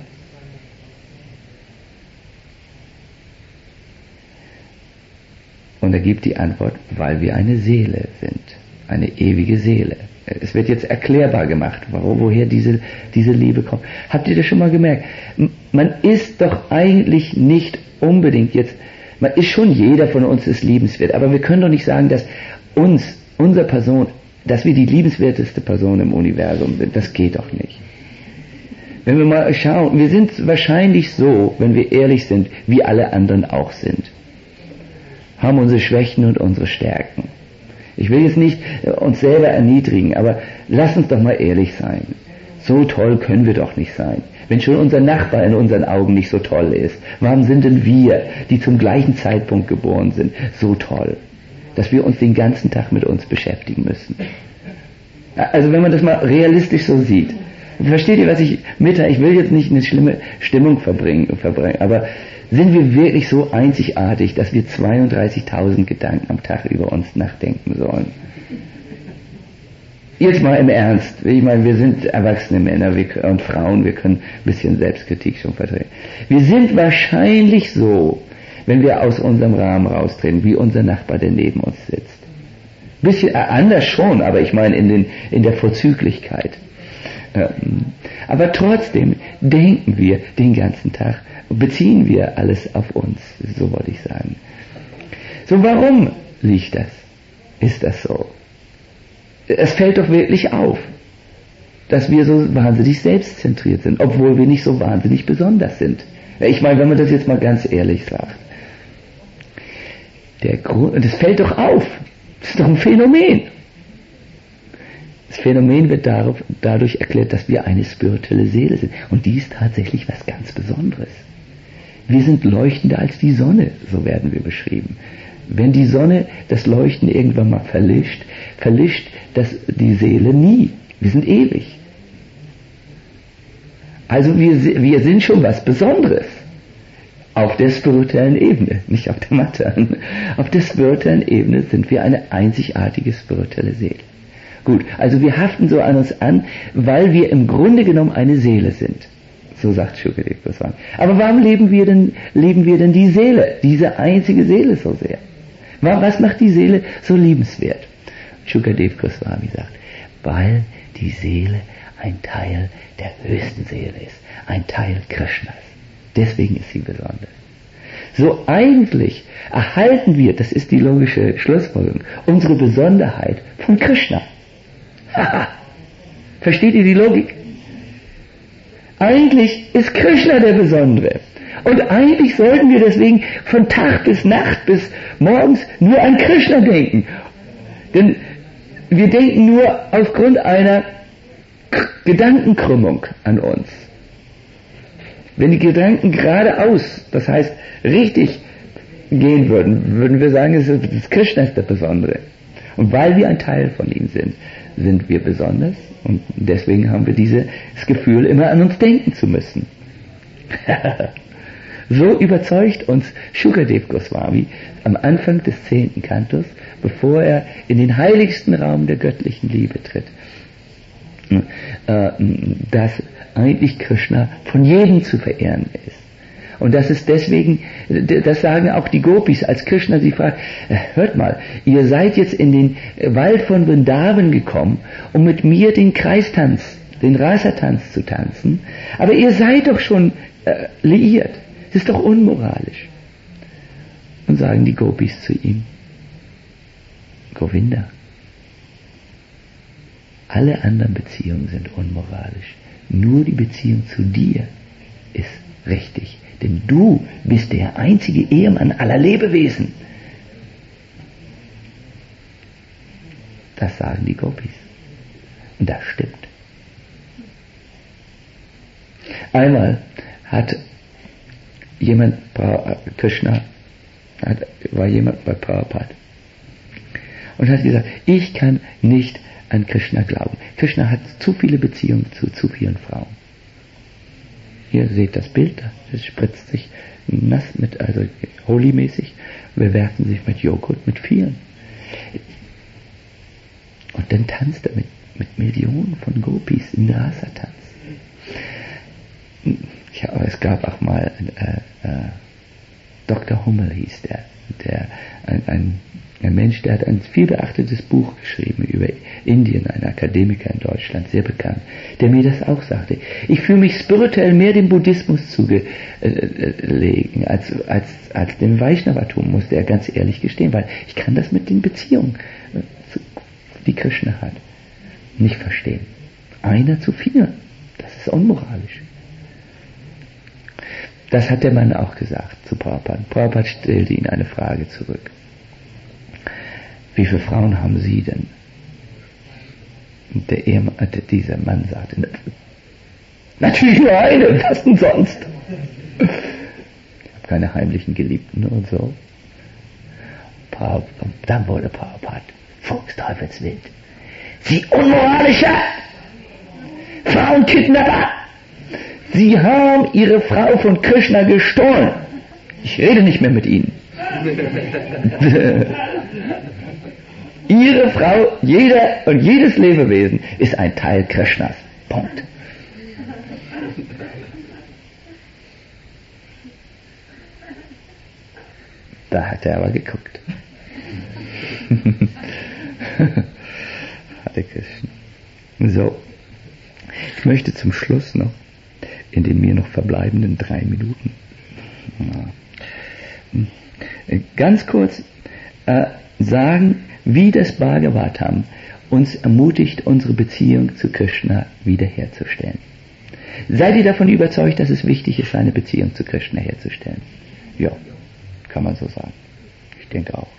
Und er gibt die Antwort, weil wir eine Seele sind, eine ewige Seele. Es wird jetzt erklärbar gemacht, warum, woher diese, diese Liebe kommt. Habt ihr das schon mal gemerkt? Man ist doch eigentlich nicht unbedingt jetzt, man ist schon, jeder von uns ist liebenswert, aber wir können doch nicht sagen, dass uns, unsere Person, dass wir die liebenswerteste Person im Universum sind. Das geht doch nicht. Wenn wir mal schauen, wir sind wahrscheinlich so, wenn wir ehrlich sind, wie alle anderen auch sind. Haben unsere Schwächen und unsere Stärken. Ich will jetzt nicht uns selber erniedrigen, aber lass uns doch mal ehrlich sein. So toll können wir doch nicht sein. Wenn schon unser Nachbar in unseren Augen nicht so toll ist, warum sind denn wir, die zum gleichen Zeitpunkt geboren sind, so toll, dass wir uns den ganzen Tag mit uns beschäftigen müssen? Also wenn man das mal realistisch so sieht. Versteht ihr, was ich mitteile? Ich will jetzt nicht eine schlimme Stimmung verbringen, verbringen, aber sind wir wirklich so einzigartig, dass wir zweiunddreißigtausend Gedanken am Tag über uns nachdenken sollen? Jetzt mal im Ernst. Ich meine, wir sind erwachsene Männer und Frauen, wir können ein bisschen Selbstkritik schon vertreten. Wir sind wahrscheinlich so, wenn wir aus unserem Rahmen raustreten, wie unser Nachbar, der neben uns sitzt. Bisschen anders schon, aber ich meine in, den, in der Vorzüglichkeit. Aber trotzdem denken wir den ganzen Tag, beziehen wir alles auf uns, so wollte ich sagen. So, warum liegt das? Ist das so? Es fällt doch wirklich auf, dass wir so wahnsinnig selbstzentriert sind, obwohl wir nicht so wahnsinnig besonders sind. Ich meine, wenn man das jetzt mal ganz ehrlich sagt. Der Grund, das fällt doch auf. Das ist doch ein Phänomen. Das Phänomen wird darauf, dadurch erklärt, dass wir eine spirituelle Seele sind. Und die ist tatsächlich was ganz Besonderes. Wir sind leuchtender als die Sonne, so werden wir beschrieben. Wenn die Sonne das Leuchten irgendwann mal verlischt, verlischt das die Seele nie. Wir sind ewig. Also wir, wir sind schon was Besonderes. Auf der spirituellen Ebene, nicht auf der materiellen. Auf der spirituellen Ebene sind wir eine einzigartige spirituelle Seele. Gut, also wir haften so an uns an, weil wir im Grunde genommen eine Seele sind. So sagt Shukadev Goswami. Aber warum leben wir denn, leben wir denn die Seele, diese einzige Seele so sehr? Was macht die Seele so liebenswert? Shukadev Goswami sagt, weil die Seele ein Teil der höchsten Seele ist, ein Teil Krishnas. Deswegen ist sie besonders. So eigentlich erhalten wir, das ist die logische Schlussfolgerung, unsere Besonderheit von Krishna. Haha. Versteht ihr die Logik? Eigentlich ist Krishna der Besondere. Und eigentlich sollten wir deswegen von Tag bis Nacht bis morgens nur an Krishna denken. Denn wir denken nur aufgrund einer Gedankenkrümmung an uns. Wenn die Gedanken geradeaus, das heißt richtig gehen würden, würden wir sagen, das Krishna ist der Besondere. Und weil wir ein Teil von ihm sind, sind wir besonders. Und deswegen haben wir dieses Gefühl, immer an uns denken zu müssen. So überzeugt uns Shukadev Goswami am Anfang des zehnten Kantos, bevor er in den heiligsten Raum der göttlichen Liebe tritt, dass eigentlich Krishna von jedem zu verehren ist. Und das ist deswegen, das sagen auch die Gopis, als Krishna sie fragt, hört mal, ihr seid jetzt in den Wald von Vrindavan gekommen, um mit mir den Kreistanz, den Rasa-Tanz zu tanzen, aber ihr seid doch schon äh, liiert. Das ist doch unmoralisch. Und sagen die Gopis zu ihm, Govinda, alle anderen Beziehungen sind unmoralisch. Nur die Beziehung zu dir ist richtig. Denn du bist der einzige Ehemann aller Lebewesen. Das sagen die Gopis. Und das stimmt. Einmal hat jemand, Krishna, hat, war jemand bei Prabhupada und hat gesagt, ich kann nicht an Krishna glauben. Krishna hat zu viele Beziehungen zu zu vielen Frauen. Ihr seht das Bild, das spritzt sich nass mit, also holy-mäßig, bewerfen sich mit Joghurt mit vielen. Und dann tanzt er mit, mit Millionen von Gopis im Rasa-Tanz. Ja, aber es gab auch mal äh, äh, Doktor Hummel hieß der, der ein, ein, ein Mensch, der hat ein vielbeachtetes Buch geschrieben über Indien, ein Akademiker in Deutschland, sehr bekannt, der mir das auch sagte. Ich fühle mich spirituell mehr dem Buddhismus zugelegen als, als, als dem Vaishnavatum, musste er ganz ehrlich gestehen, weil ich kann das mit den Beziehungen, die Krishna hat, nicht verstehen. Einer zu vielen, das ist unmoralisch. Das hat der Mann auch gesagt zu Prabhupada. Prabhupada stellte ihn eine Frage zurück. Wie viele Frauen haben Sie denn? Und der Ehemann, dieser Mann sagte, Natürlich nur eine, was denn sonst? Ich habe keine heimlichen Geliebten und so. Dann wurde Prabhupada fuchsteufelswild. Sie unmoralischer Frauenkidnapper! Sie haben Ihre Frau von Krishna gestohlen. Ich rede nicht mehr mit Ihnen. Ihre Frau, jeder und jedes Lebewesen ist ein Teil Krishnas. Punkt. Da hat er aber geguckt. Hare Krishna. So, ich möchte zum Schluss noch in den mir noch verbleibenden drei Minuten ganz kurz äh, sagen, wie das Bhagavatam uns ermutigt, unsere Beziehung zu Krishna wiederherzustellen. Seid ihr davon überzeugt, dass es wichtig ist, eine Beziehung zu Krishna herzustellen? Ja, kann man so sagen. Ich denke auch.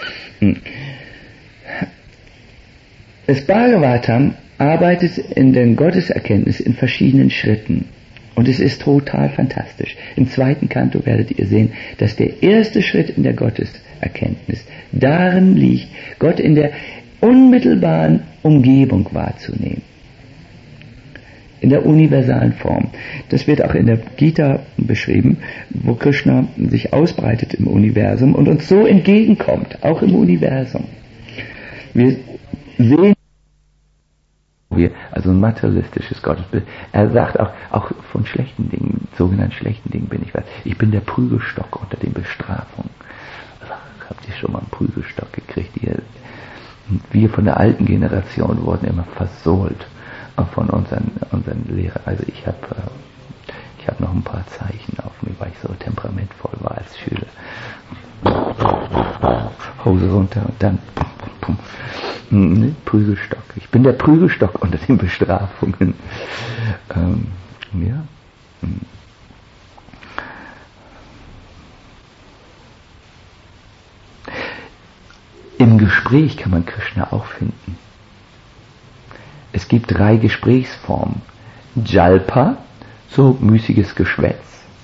Das Bhagavatam arbeitet in der Gotteserkenntnis in verschiedenen Schritten. Und es ist total fantastisch. Im zweiten Kanto werdet ihr sehen, dass der erste Schritt in der Gotteserkenntnis darin liegt, Gott in der unmittelbaren Umgebung wahrzunehmen. In der universalen Form. Das wird auch in der Gita beschrieben, wo Krishna sich ausbreitet im Universum und uns so entgegenkommt, auch im Universum. Wir sehen also ein materialistisches Gottesbild. Er sagt auch, auch von schlechten Dingen, sogenannten schlechten Dingen bin ich was. Ich bin der Prügelstock unter den Bestrafungen. Also, habt ihr schon mal einen Prügelstock gekriegt? Ihr, wir von der alten Generation wurden immer versohlt von unseren, unseren Lehrern. Also ich habe ich hab noch ein paar Zeichen auf mir, weil ich so temperamentvoll war als Schüler. Hose runter und dann pum, pum, ne, Prügelstock. Ich bin der Prügelstock unter den Bestrafungen. Ähm, ja. Im Gespräch kann man Krishna auch finden. Es gibt drei Gesprächsformen. Jalpa, so müßiges Geschwätz.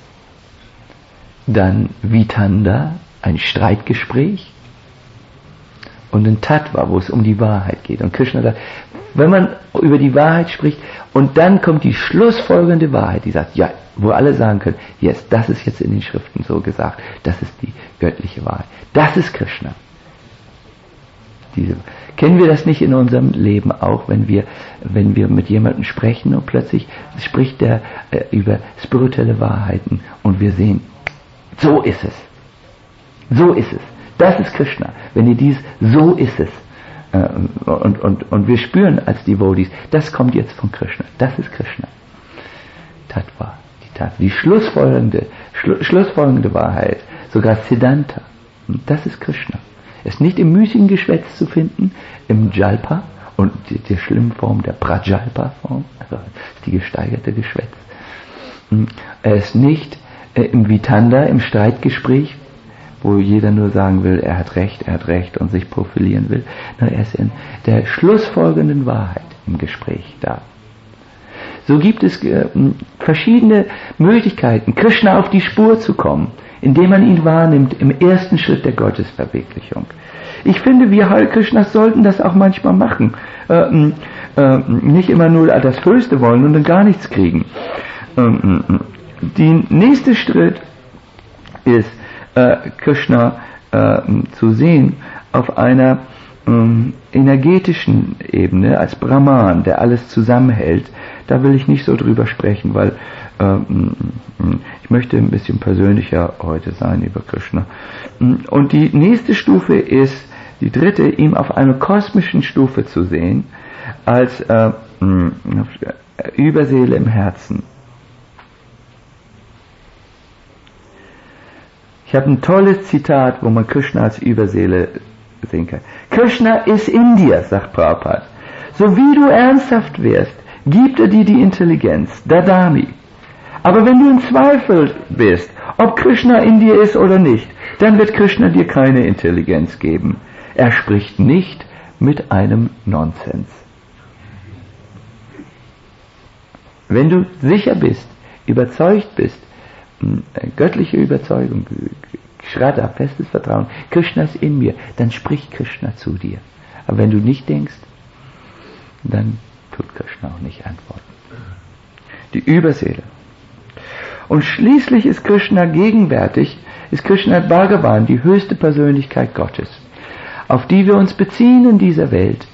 Dann Vitanda, ein Streitgespräch. Und ein Tattva, wo es um die Wahrheit geht. Und Krishna sagt, wenn man über die Wahrheit spricht und dann kommt die schlussfolgende Wahrheit, die sagt, ja, wo alle sagen können, yes, das ist jetzt in den Schriften so gesagt, das ist die göttliche Wahrheit. Das ist Krishna. Diese, kennen wir das nicht in unserem Leben auch, wenn wir, wenn wir mit jemandem sprechen und plötzlich spricht der äh, über spirituelle Wahrheiten und wir sehen, so ist es. So ist es. Das ist Krishna. Wenn ihr dies, so ist es. Äh, und, und, und wir spüren als Devotees, das kommt jetzt von Krishna. Das ist Krishna. Tattva. Die Tattva. Die schlussfolgende, schlu, schlussfolgende Wahrheit. Sogar Siddhanta. Das ist Krishna. Es ist nicht im müßigen Geschwätz zu finden, im Jalpa und die, die schlimmen Form der Prajalpa-Form, also die gesteigerte Geschwätz. Er ist nicht äh, im Vitanda, im Streitgespräch, wo jeder nur sagen will, er hat Recht, er hat Recht und sich profilieren will. Nein, er ist in der schlussfolgenden Wahrheit im Gespräch da. So gibt es äh, verschiedene Möglichkeiten, Krishna auf die Spur zu kommen, indem man ihn wahrnimmt im ersten Schritt der Gottesverwirklichung. Ich finde, wir Hare Krishnas sollten das auch manchmal machen. Äh, äh, nicht immer nur das Höchste wollen und dann gar nichts kriegen. Äh, der nächste Schritt ist, äh, Krishna äh, zu sehen auf einer äh, energetischen Ebene, als Brahman, der alles zusammenhält. Da will ich nicht so drüber sprechen, weil ich möchte ein bisschen persönlicher heute sein über Krishna. Und die nächste Stufe ist, die dritte, ihm auf einer kosmischen Stufe zu sehen, als äh, Überseele im Herzen. Ich habe ein tolles Zitat, wo man Krishna als Überseele sehen kann. Krishna ist in dir, sagt Prabhupada. So wie du ernsthaft wärst, gibt er dir die Intelligenz, Dadami. Aber wenn du im Zweifel bist, ob Krishna in dir ist oder nicht, dann wird Krishna dir keine Intelligenz geben. Er spricht nicht mit einem Nonsens. Wenn du sicher bist, überzeugt bist, göttliche Überzeugung, Shraddha, festes Vertrauen, Krishna ist in mir, dann spricht Krishna zu dir. Aber wenn du nicht denkst, dann tut Krishna auch nicht antworten. Die Überseele. Und schließlich ist Krishna gegenwärtig, ist Krishna Bhagavan, die höchste Persönlichkeit Gottes, auf die wir uns beziehen in dieser Welt,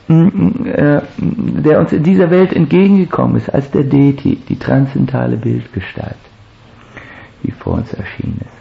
der uns in dieser Welt entgegengekommen ist als der Deity, die transzendentale Bildgestalt, die vor uns erschienen ist.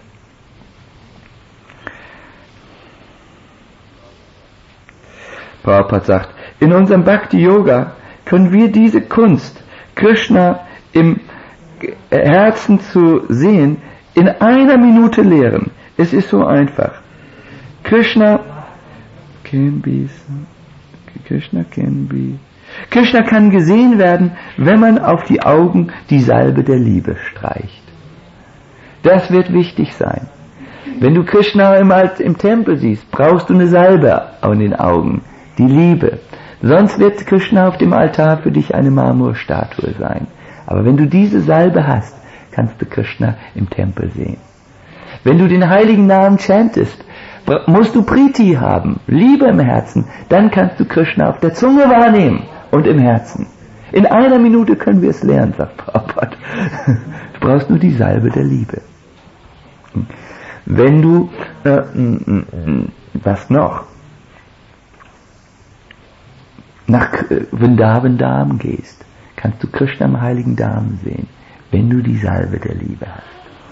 Prabhupada sagt, in unserem Bhakti-Yoga können wir diese Kunst, Krishna im Herzen zu sehen, in einer Minute lehren. Es ist so einfach. Krishna can be, Krishna can be. Krishna kann gesehen werden, wenn man auf die Augen die Salbe der Liebe streicht. Das wird wichtig sein. Wenn du Krishna im, im Tempel siehst, brauchst du eine Salbe an den Augen, die Liebe. Sonst wird Krishna auf dem Altar für dich eine Marmorstatue sein. Aber wenn du diese Salbe hast, kannst du Krishna im Tempel sehen. Wenn du den heiligen Namen chantest, musst du Priti haben, Liebe im Herzen, dann kannst du Krishna auf der Zunge wahrnehmen und im Herzen. In einer Minute können wir es lernen, sagt Prabhupada. Du brauchst nur die Salbe der Liebe. Wenn du, äh, was noch? Nach Vrindavan Dham gehst, kannst du Krishna im heiligen Dham sehen, wenn du die Salbe der Liebe hast.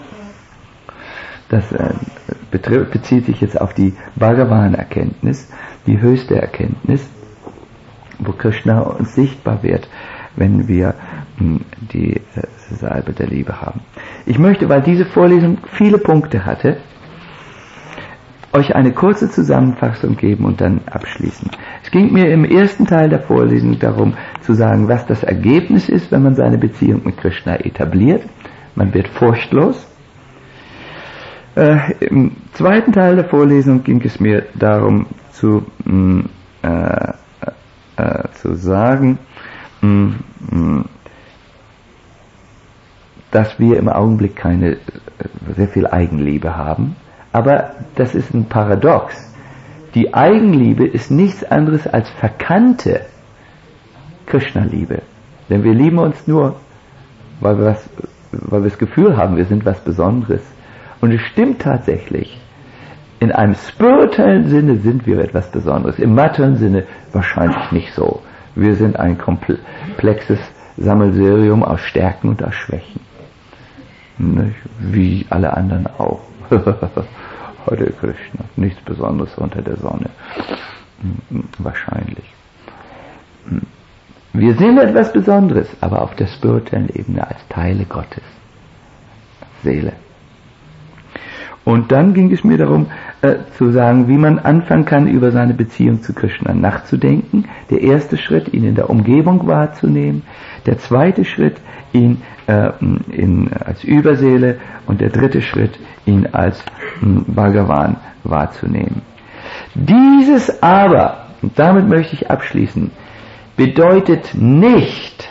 Das äh, bezieht sich jetzt auf die Bhagavan-Erkenntnis, die höchste Erkenntnis, wo Krishna uns sichtbar wird, wenn wir mh, die äh, Salbe der Liebe haben. Ich möchte, weil diese Vorlesung viele Punkte hatte, euch eine kurze Zusammenfassung geben und dann abschließen. Es ging mir im ersten Teil der Vorlesung darum, zu sagen, was das Ergebnis ist, wenn man seine Beziehung mit Krishna etabliert. Man wird furchtlos. Äh, Im zweiten Teil der Vorlesung ging es mir darum, zu, mh, äh, äh, zu sagen, mh, mh, dass wir im Augenblick keine, äh, sehr viel Eigenliebe haben. Aber das ist ein Paradox. Die Eigenliebe ist nichts anderes als verkannte Krishna-Liebe. Denn wir lieben uns nur, weil wir, was, weil wir das Gefühl haben, wir sind was Besonderes. Und es stimmt tatsächlich. In einem spirituellen Sinne sind wir etwas Besonderes. Im materiellen Sinne wahrscheinlich nicht so. Wir sind ein komplexes Sammelsurium aus Stärken und aus Schwächen. Nicht? Wie alle anderen auch. Hare Krishna, nichts Besonderes unter der Sonne. Wahrscheinlich. Wir sind etwas Besonderes, aber auf der spirituellen Ebene als Teile Gottes. Seele. Und dann ging es mir darum, äh, zu sagen, wie man anfangen kann, über seine Beziehung zu Krishna nachzudenken. Der erste Schritt, ihn in der Umgebung wahrzunehmen. Der zweite Schritt, ihn äh, in, als Überseele. Und der dritte Schritt, ihn als mh, Bhagavan wahrzunehmen. Dieses aber, und damit möchte ich abschließen, bedeutet nicht,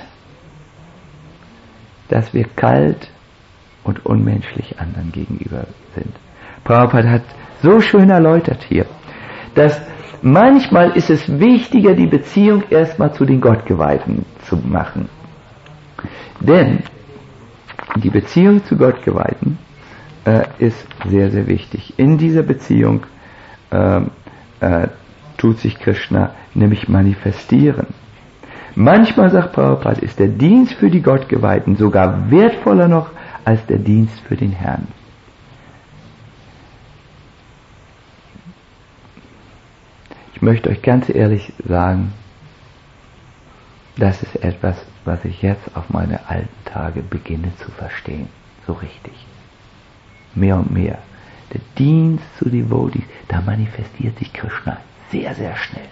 dass wir kalt und unmenschlich anderen gegenüber sind. Prabhupada hat so schön erläutert hier, dass manchmal ist es wichtiger, die Beziehung erstmal zu den Gottgeweihten zu machen. Denn die Beziehung zu Gottgeweihten äh, ist sehr, sehr wichtig. In dieser Beziehung äh, äh, tut sich Krishna nämlich manifestieren. Manchmal, sagt Prabhupada, ist der Dienst für die Gottgeweihten sogar wertvoller noch als der Dienst für den Herrn. Ich möchte euch ganz ehrlich sagen, das ist etwas, was ich jetzt auf meine alten Tage beginne zu verstehen. So richtig. Mehr und mehr. Der Dienst zu Devotees, da manifestiert sich Krishna sehr, sehr schnell.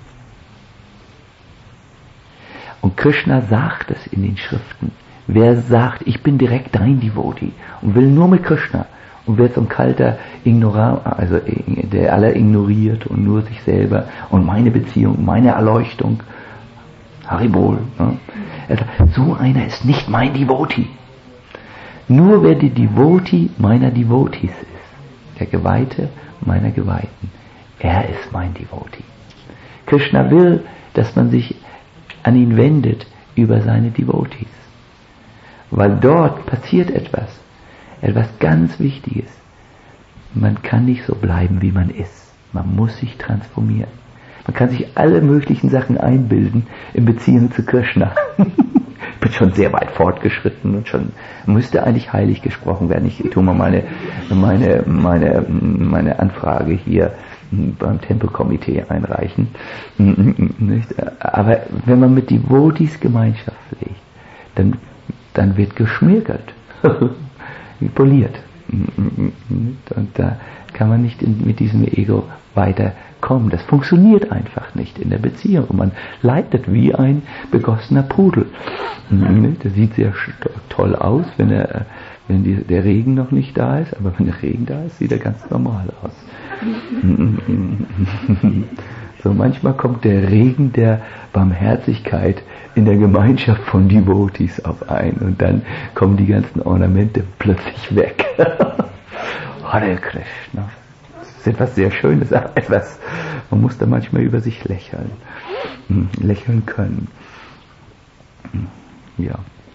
Und Krishna sagt es in den Schriften. Wer sagt, ich bin direkt dein Devotee und will nur mit Krishna und wird so ein kalter Ignorant, also der alle ignoriert und nur sich selber und meine Beziehung, meine Erleuchtung, Haribol. Ne? Er sagt, so einer ist nicht mein Devotee. Nur wer die Devotee meiner Devotees ist, der Geweihte meiner Geweihten, er ist mein Devotee. Krishna will, dass man sich an ihn wendet über seine Devotees. Weil dort passiert etwas, etwas ganz Wichtiges. Man kann nicht so bleiben, wie man ist. Man muss sich transformieren. Man kann sich alle möglichen Sachen einbilden in Beziehung zu Krishna. Ich bin schon sehr weit fortgeschritten und schon müsste eigentlich heilig gesprochen werden. Ich tue mal meine, meine, meine, meine Anfrage hier beim Tempelkomitee einreichen. Aber wenn man mit Devotees Gemeinschaft pflegt, dann, dann wird geschmirgelt, poliert. Und da kann man nicht in, mit diesem Ego weiterkommen. Das funktioniert einfach nicht in der Beziehung. Und man leidet wie ein begossener Pudel. Der sieht sehr toll aus, wenn, er, wenn die, der Regen noch nicht da ist, aber wenn der Regen da ist, sieht er ganz normal aus. So manchmal kommt der Regen der Barmherzigkeit in der Gemeinschaft von Devotees auf ein und dann kommen die ganzen Ornamente plötzlich weg. Hare Krishna. Das ist etwas sehr Schönes, etwas, man muss da manchmal über sich lächeln, lächeln können. Ja.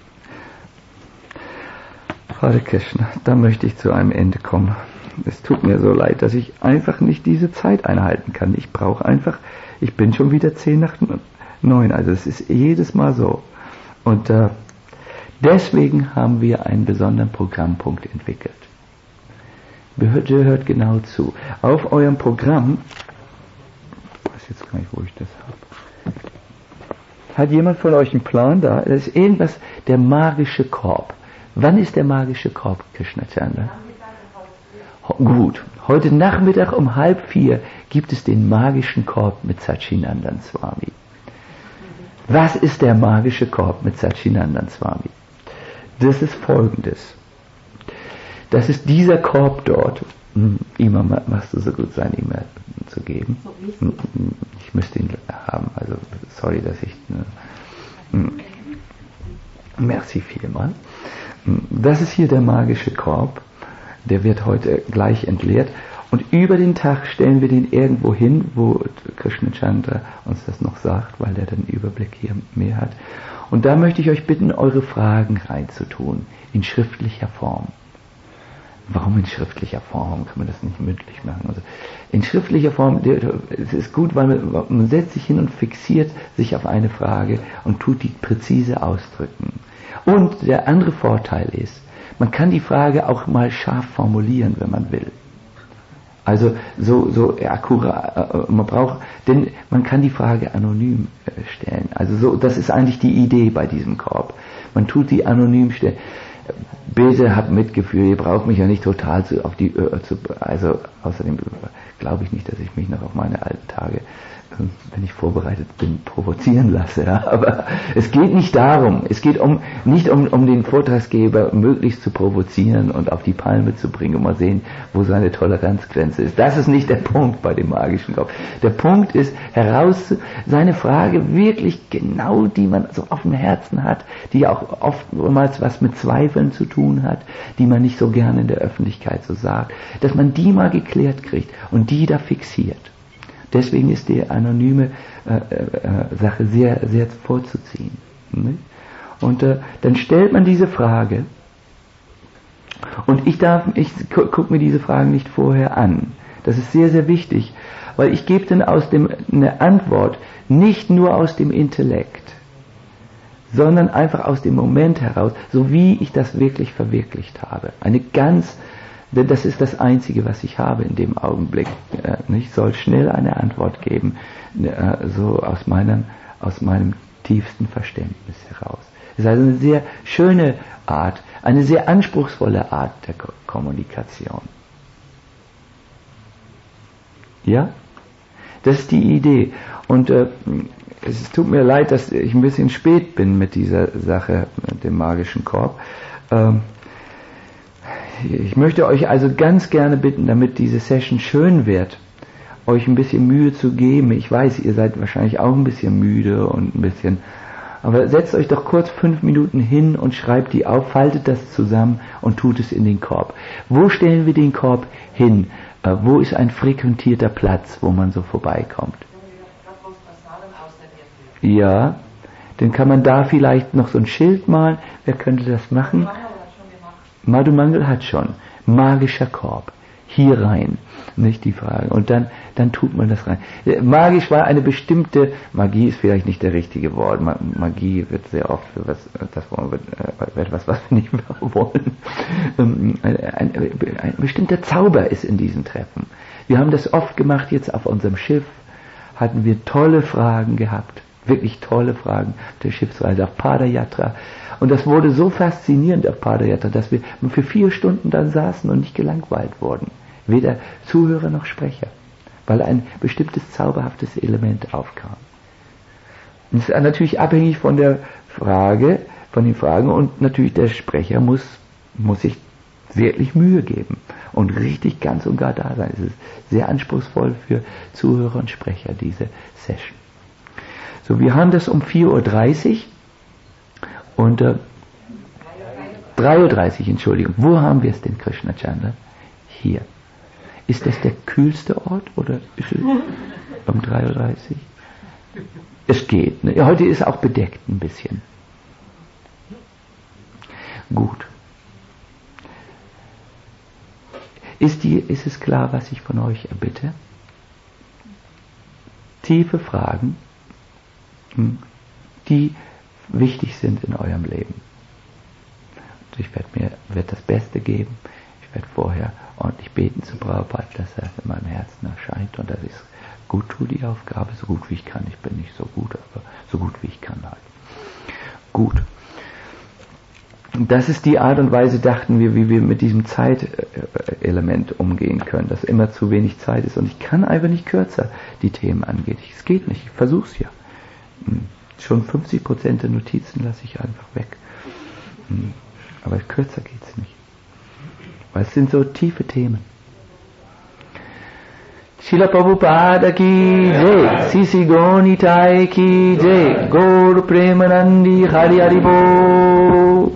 Hare Krishna, da möchte ich zu einem Ende kommen. Es tut mir so leid, dass ich einfach nicht diese Zeit einhalten kann. Ich brauche einfach, ich bin schon wieder zehn nach neun, also es ist jedes Mal so. Und äh, deswegen haben wir einen besonderen Programmpunkt entwickelt. Hört, hört genau zu. Auf eurem Programm, ich weiß jetzt gar nicht, wo ich das habe. Hat jemand von euch einen Plan da? Das ist irgendwas, der magische Korb. Wann ist der magische Korb, Krishna Chandra? Gut, heute Nachmittag um halb vier gibt es den magischen Korb mit Satchidananda Swami. Was ist der magische Korb mit Satchidananda Swami? Das ist Folgendes. Das ist dieser Korb dort. Ima, machst du so gut sein, ihm zu geben? Ich müsste ihn haben, also sorry, dass ich... Merci vielmal. Das ist hier der magische Korb. Der wird heute gleich entleert. Und über den Tag stellen wir den irgendwo hin, wo Krishna Chandra uns das noch sagt, weil er den Überblick hier mehr hat. Und da möchte ich euch bitten, eure Fragen reinzutun, in schriftlicher Form. Warum in schriftlicher Form? Warum kann man das nicht mündlich machen? Also in schriftlicher Form, es ist gut, weil man, man setzt sich hin und fixiert sich auf eine Frage und tut die präzise ausdrücken. Und der andere Vorteil ist, man kann die Frage auch mal scharf formulieren, wenn man will. Also so so akkurat, man braucht, denn man kann die Frage anonym stellen. Also so, das ist eigentlich die Idee bei diesem Korb. Man tut die anonym stellen. Bitte habt Mitgefühl, ihr braucht mich ja nicht total zu, auf die, zu, also außerdem glaube ich nicht, dass ich mich noch auf meine alten Tage, wenn ich vorbereitet bin, provozieren lasse. Ja. Aber es geht nicht darum, es geht um, nicht um, um den Vortragsgeber möglichst zu provozieren und auf die Palme zu bringen und mal sehen, wo seine Toleranzgrenze ist. Das ist nicht der Punkt bei dem magischen Kopf. Der Punkt ist, heraus, seine Frage wirklich genau, die man so auf dem Herzen hat, die auch oftmals was mit Zweifeln zu tun hat, die man nicht so gerne in der Öffentlichkeit so sagt, dass man die mal geklärt kriegt und die da fixiert. Deswegen ist die anonyme äh, äh, Sache sehr, sehr vorzuziehen. Nicht? Und äh, dann stellt man diese Frage und ich darf, ich gu- gucke mir diese Fragen nicht vorher an. Das ist sehr, sehr wichtig, weil ich gebe dann aus dem, eine Antwort nicht nur aus dem Intellekt, sondern einfach aus dem Moment heraus, so wie ich das wirklich verwirklicht habe. Eine ganz Denn das ist das Einzige, was ich habe in dem Augenblick. Ich soll schnell eine Antwort geben, so aus meinem, aus meinem tiefsten Verständnis heraus. Es ist also eine sehr schöne Art, eine sehr anspruchsvolle Art der Kommunikation. Ja? Das ist die Idee. Und äh, es tut mir leid, dass ich ein bisschen spät bin mit dieser Sache, mit dem magischen Korb. Ähm, Ich möchte euch also ganz gerne bitten, damit diese Session schön wird, euch ein bisschen Mühe zu geben. Ich weiß, ihr seid wahrscheinlich auch ein bisschen müde und ein bisschen Aber setzt euch doch kurz fünf Minuten hin und schreibt die auf, faltet das zusammen und tut es in den Korb. Wo stellen wir den Korb hin? Äh, wo ist ein frequentierter Platz, wo man so vorbeikommt? Ja, dann kann man da vielleicht noch so ein Schild malen. Wer könnte das machen? Madhumangala hat schon. Magischer Korb. Hier rein. Nicht die Frage. Und dann, dann tut man das rein. Magisch war eine bestimmte, Magie ist vielleicht nicht der richtige Wort. Magie wird sehr oft für was, das wollen wir, etwas, was wir nicht mehr wollen. Ein, ein, ein bestimmter Zauber ist in diesen Treffen. Wir haben das oft gemacht jetzt auf unserem Schiff. Hatten wir tolle Fragen gehabt. Wirklich tolle Fragen der Schiffsreise auf Padayatra. Und das wurde so faszinierend auf Padayatra, dass wir für vier Stunden dann saßen und nicht gelangweilt wurden. Weder Zuhörer noch Sprecher. Weil ein bestimmtes zauberhaftes Element aufkam. Und es ist natürlich abhängig von der Frage, von den Fragen, und natürlich der Sprecher muss, muss sich wirklich Mühe geben und richtig ganz und gar da sein. Es ist sehr anspruchsvoll für Zuhörer und Sprecher, diese Session. So, wir haben das um vier Uhr dreißig und äh, drei Uhr dreißig, Entschuldigung. Wo haben wir es denn, Krishna Chandra? Hier. Ist das der kühlste Ort oder ist es um drei Uhr dreißig? Es geht. Ne? Heute ist auch bedeckt ein bisschen. Gut. Ist, die, ist es klar, was ich von euch erbitte? Tiefe Fragen, die wichtig sind in eurem Leben. Und ich werde mir werd das Beste geben. Ich werde vorher ordentlich beten zu Prabhupada, dass er in meinem Herzen erscheint und dass ich gut tue, die Aufgabe, so gut wie ich kann. Ich bin nicht so gut, aber so gut wie ich kann halt. Gut. Und das ist die Art und Weise, dachten wir, wie wir mit diesem Zeitelement umgehen können, dass immer zu wenig Zeit ist. Und ich kann einfach nicht kürzer die Themen angehen. Es geht nicht, ich versuch's ja. Schon fünfzig Prozent der Notizen lasse ich einfach weg. Aber kürzer geht's nicht. Weil es sind so tiefe Themen. Srila Prabhupada ki jai, Sisi Gonitai ki jai, Gaur Premanandi Hari Hari Bol.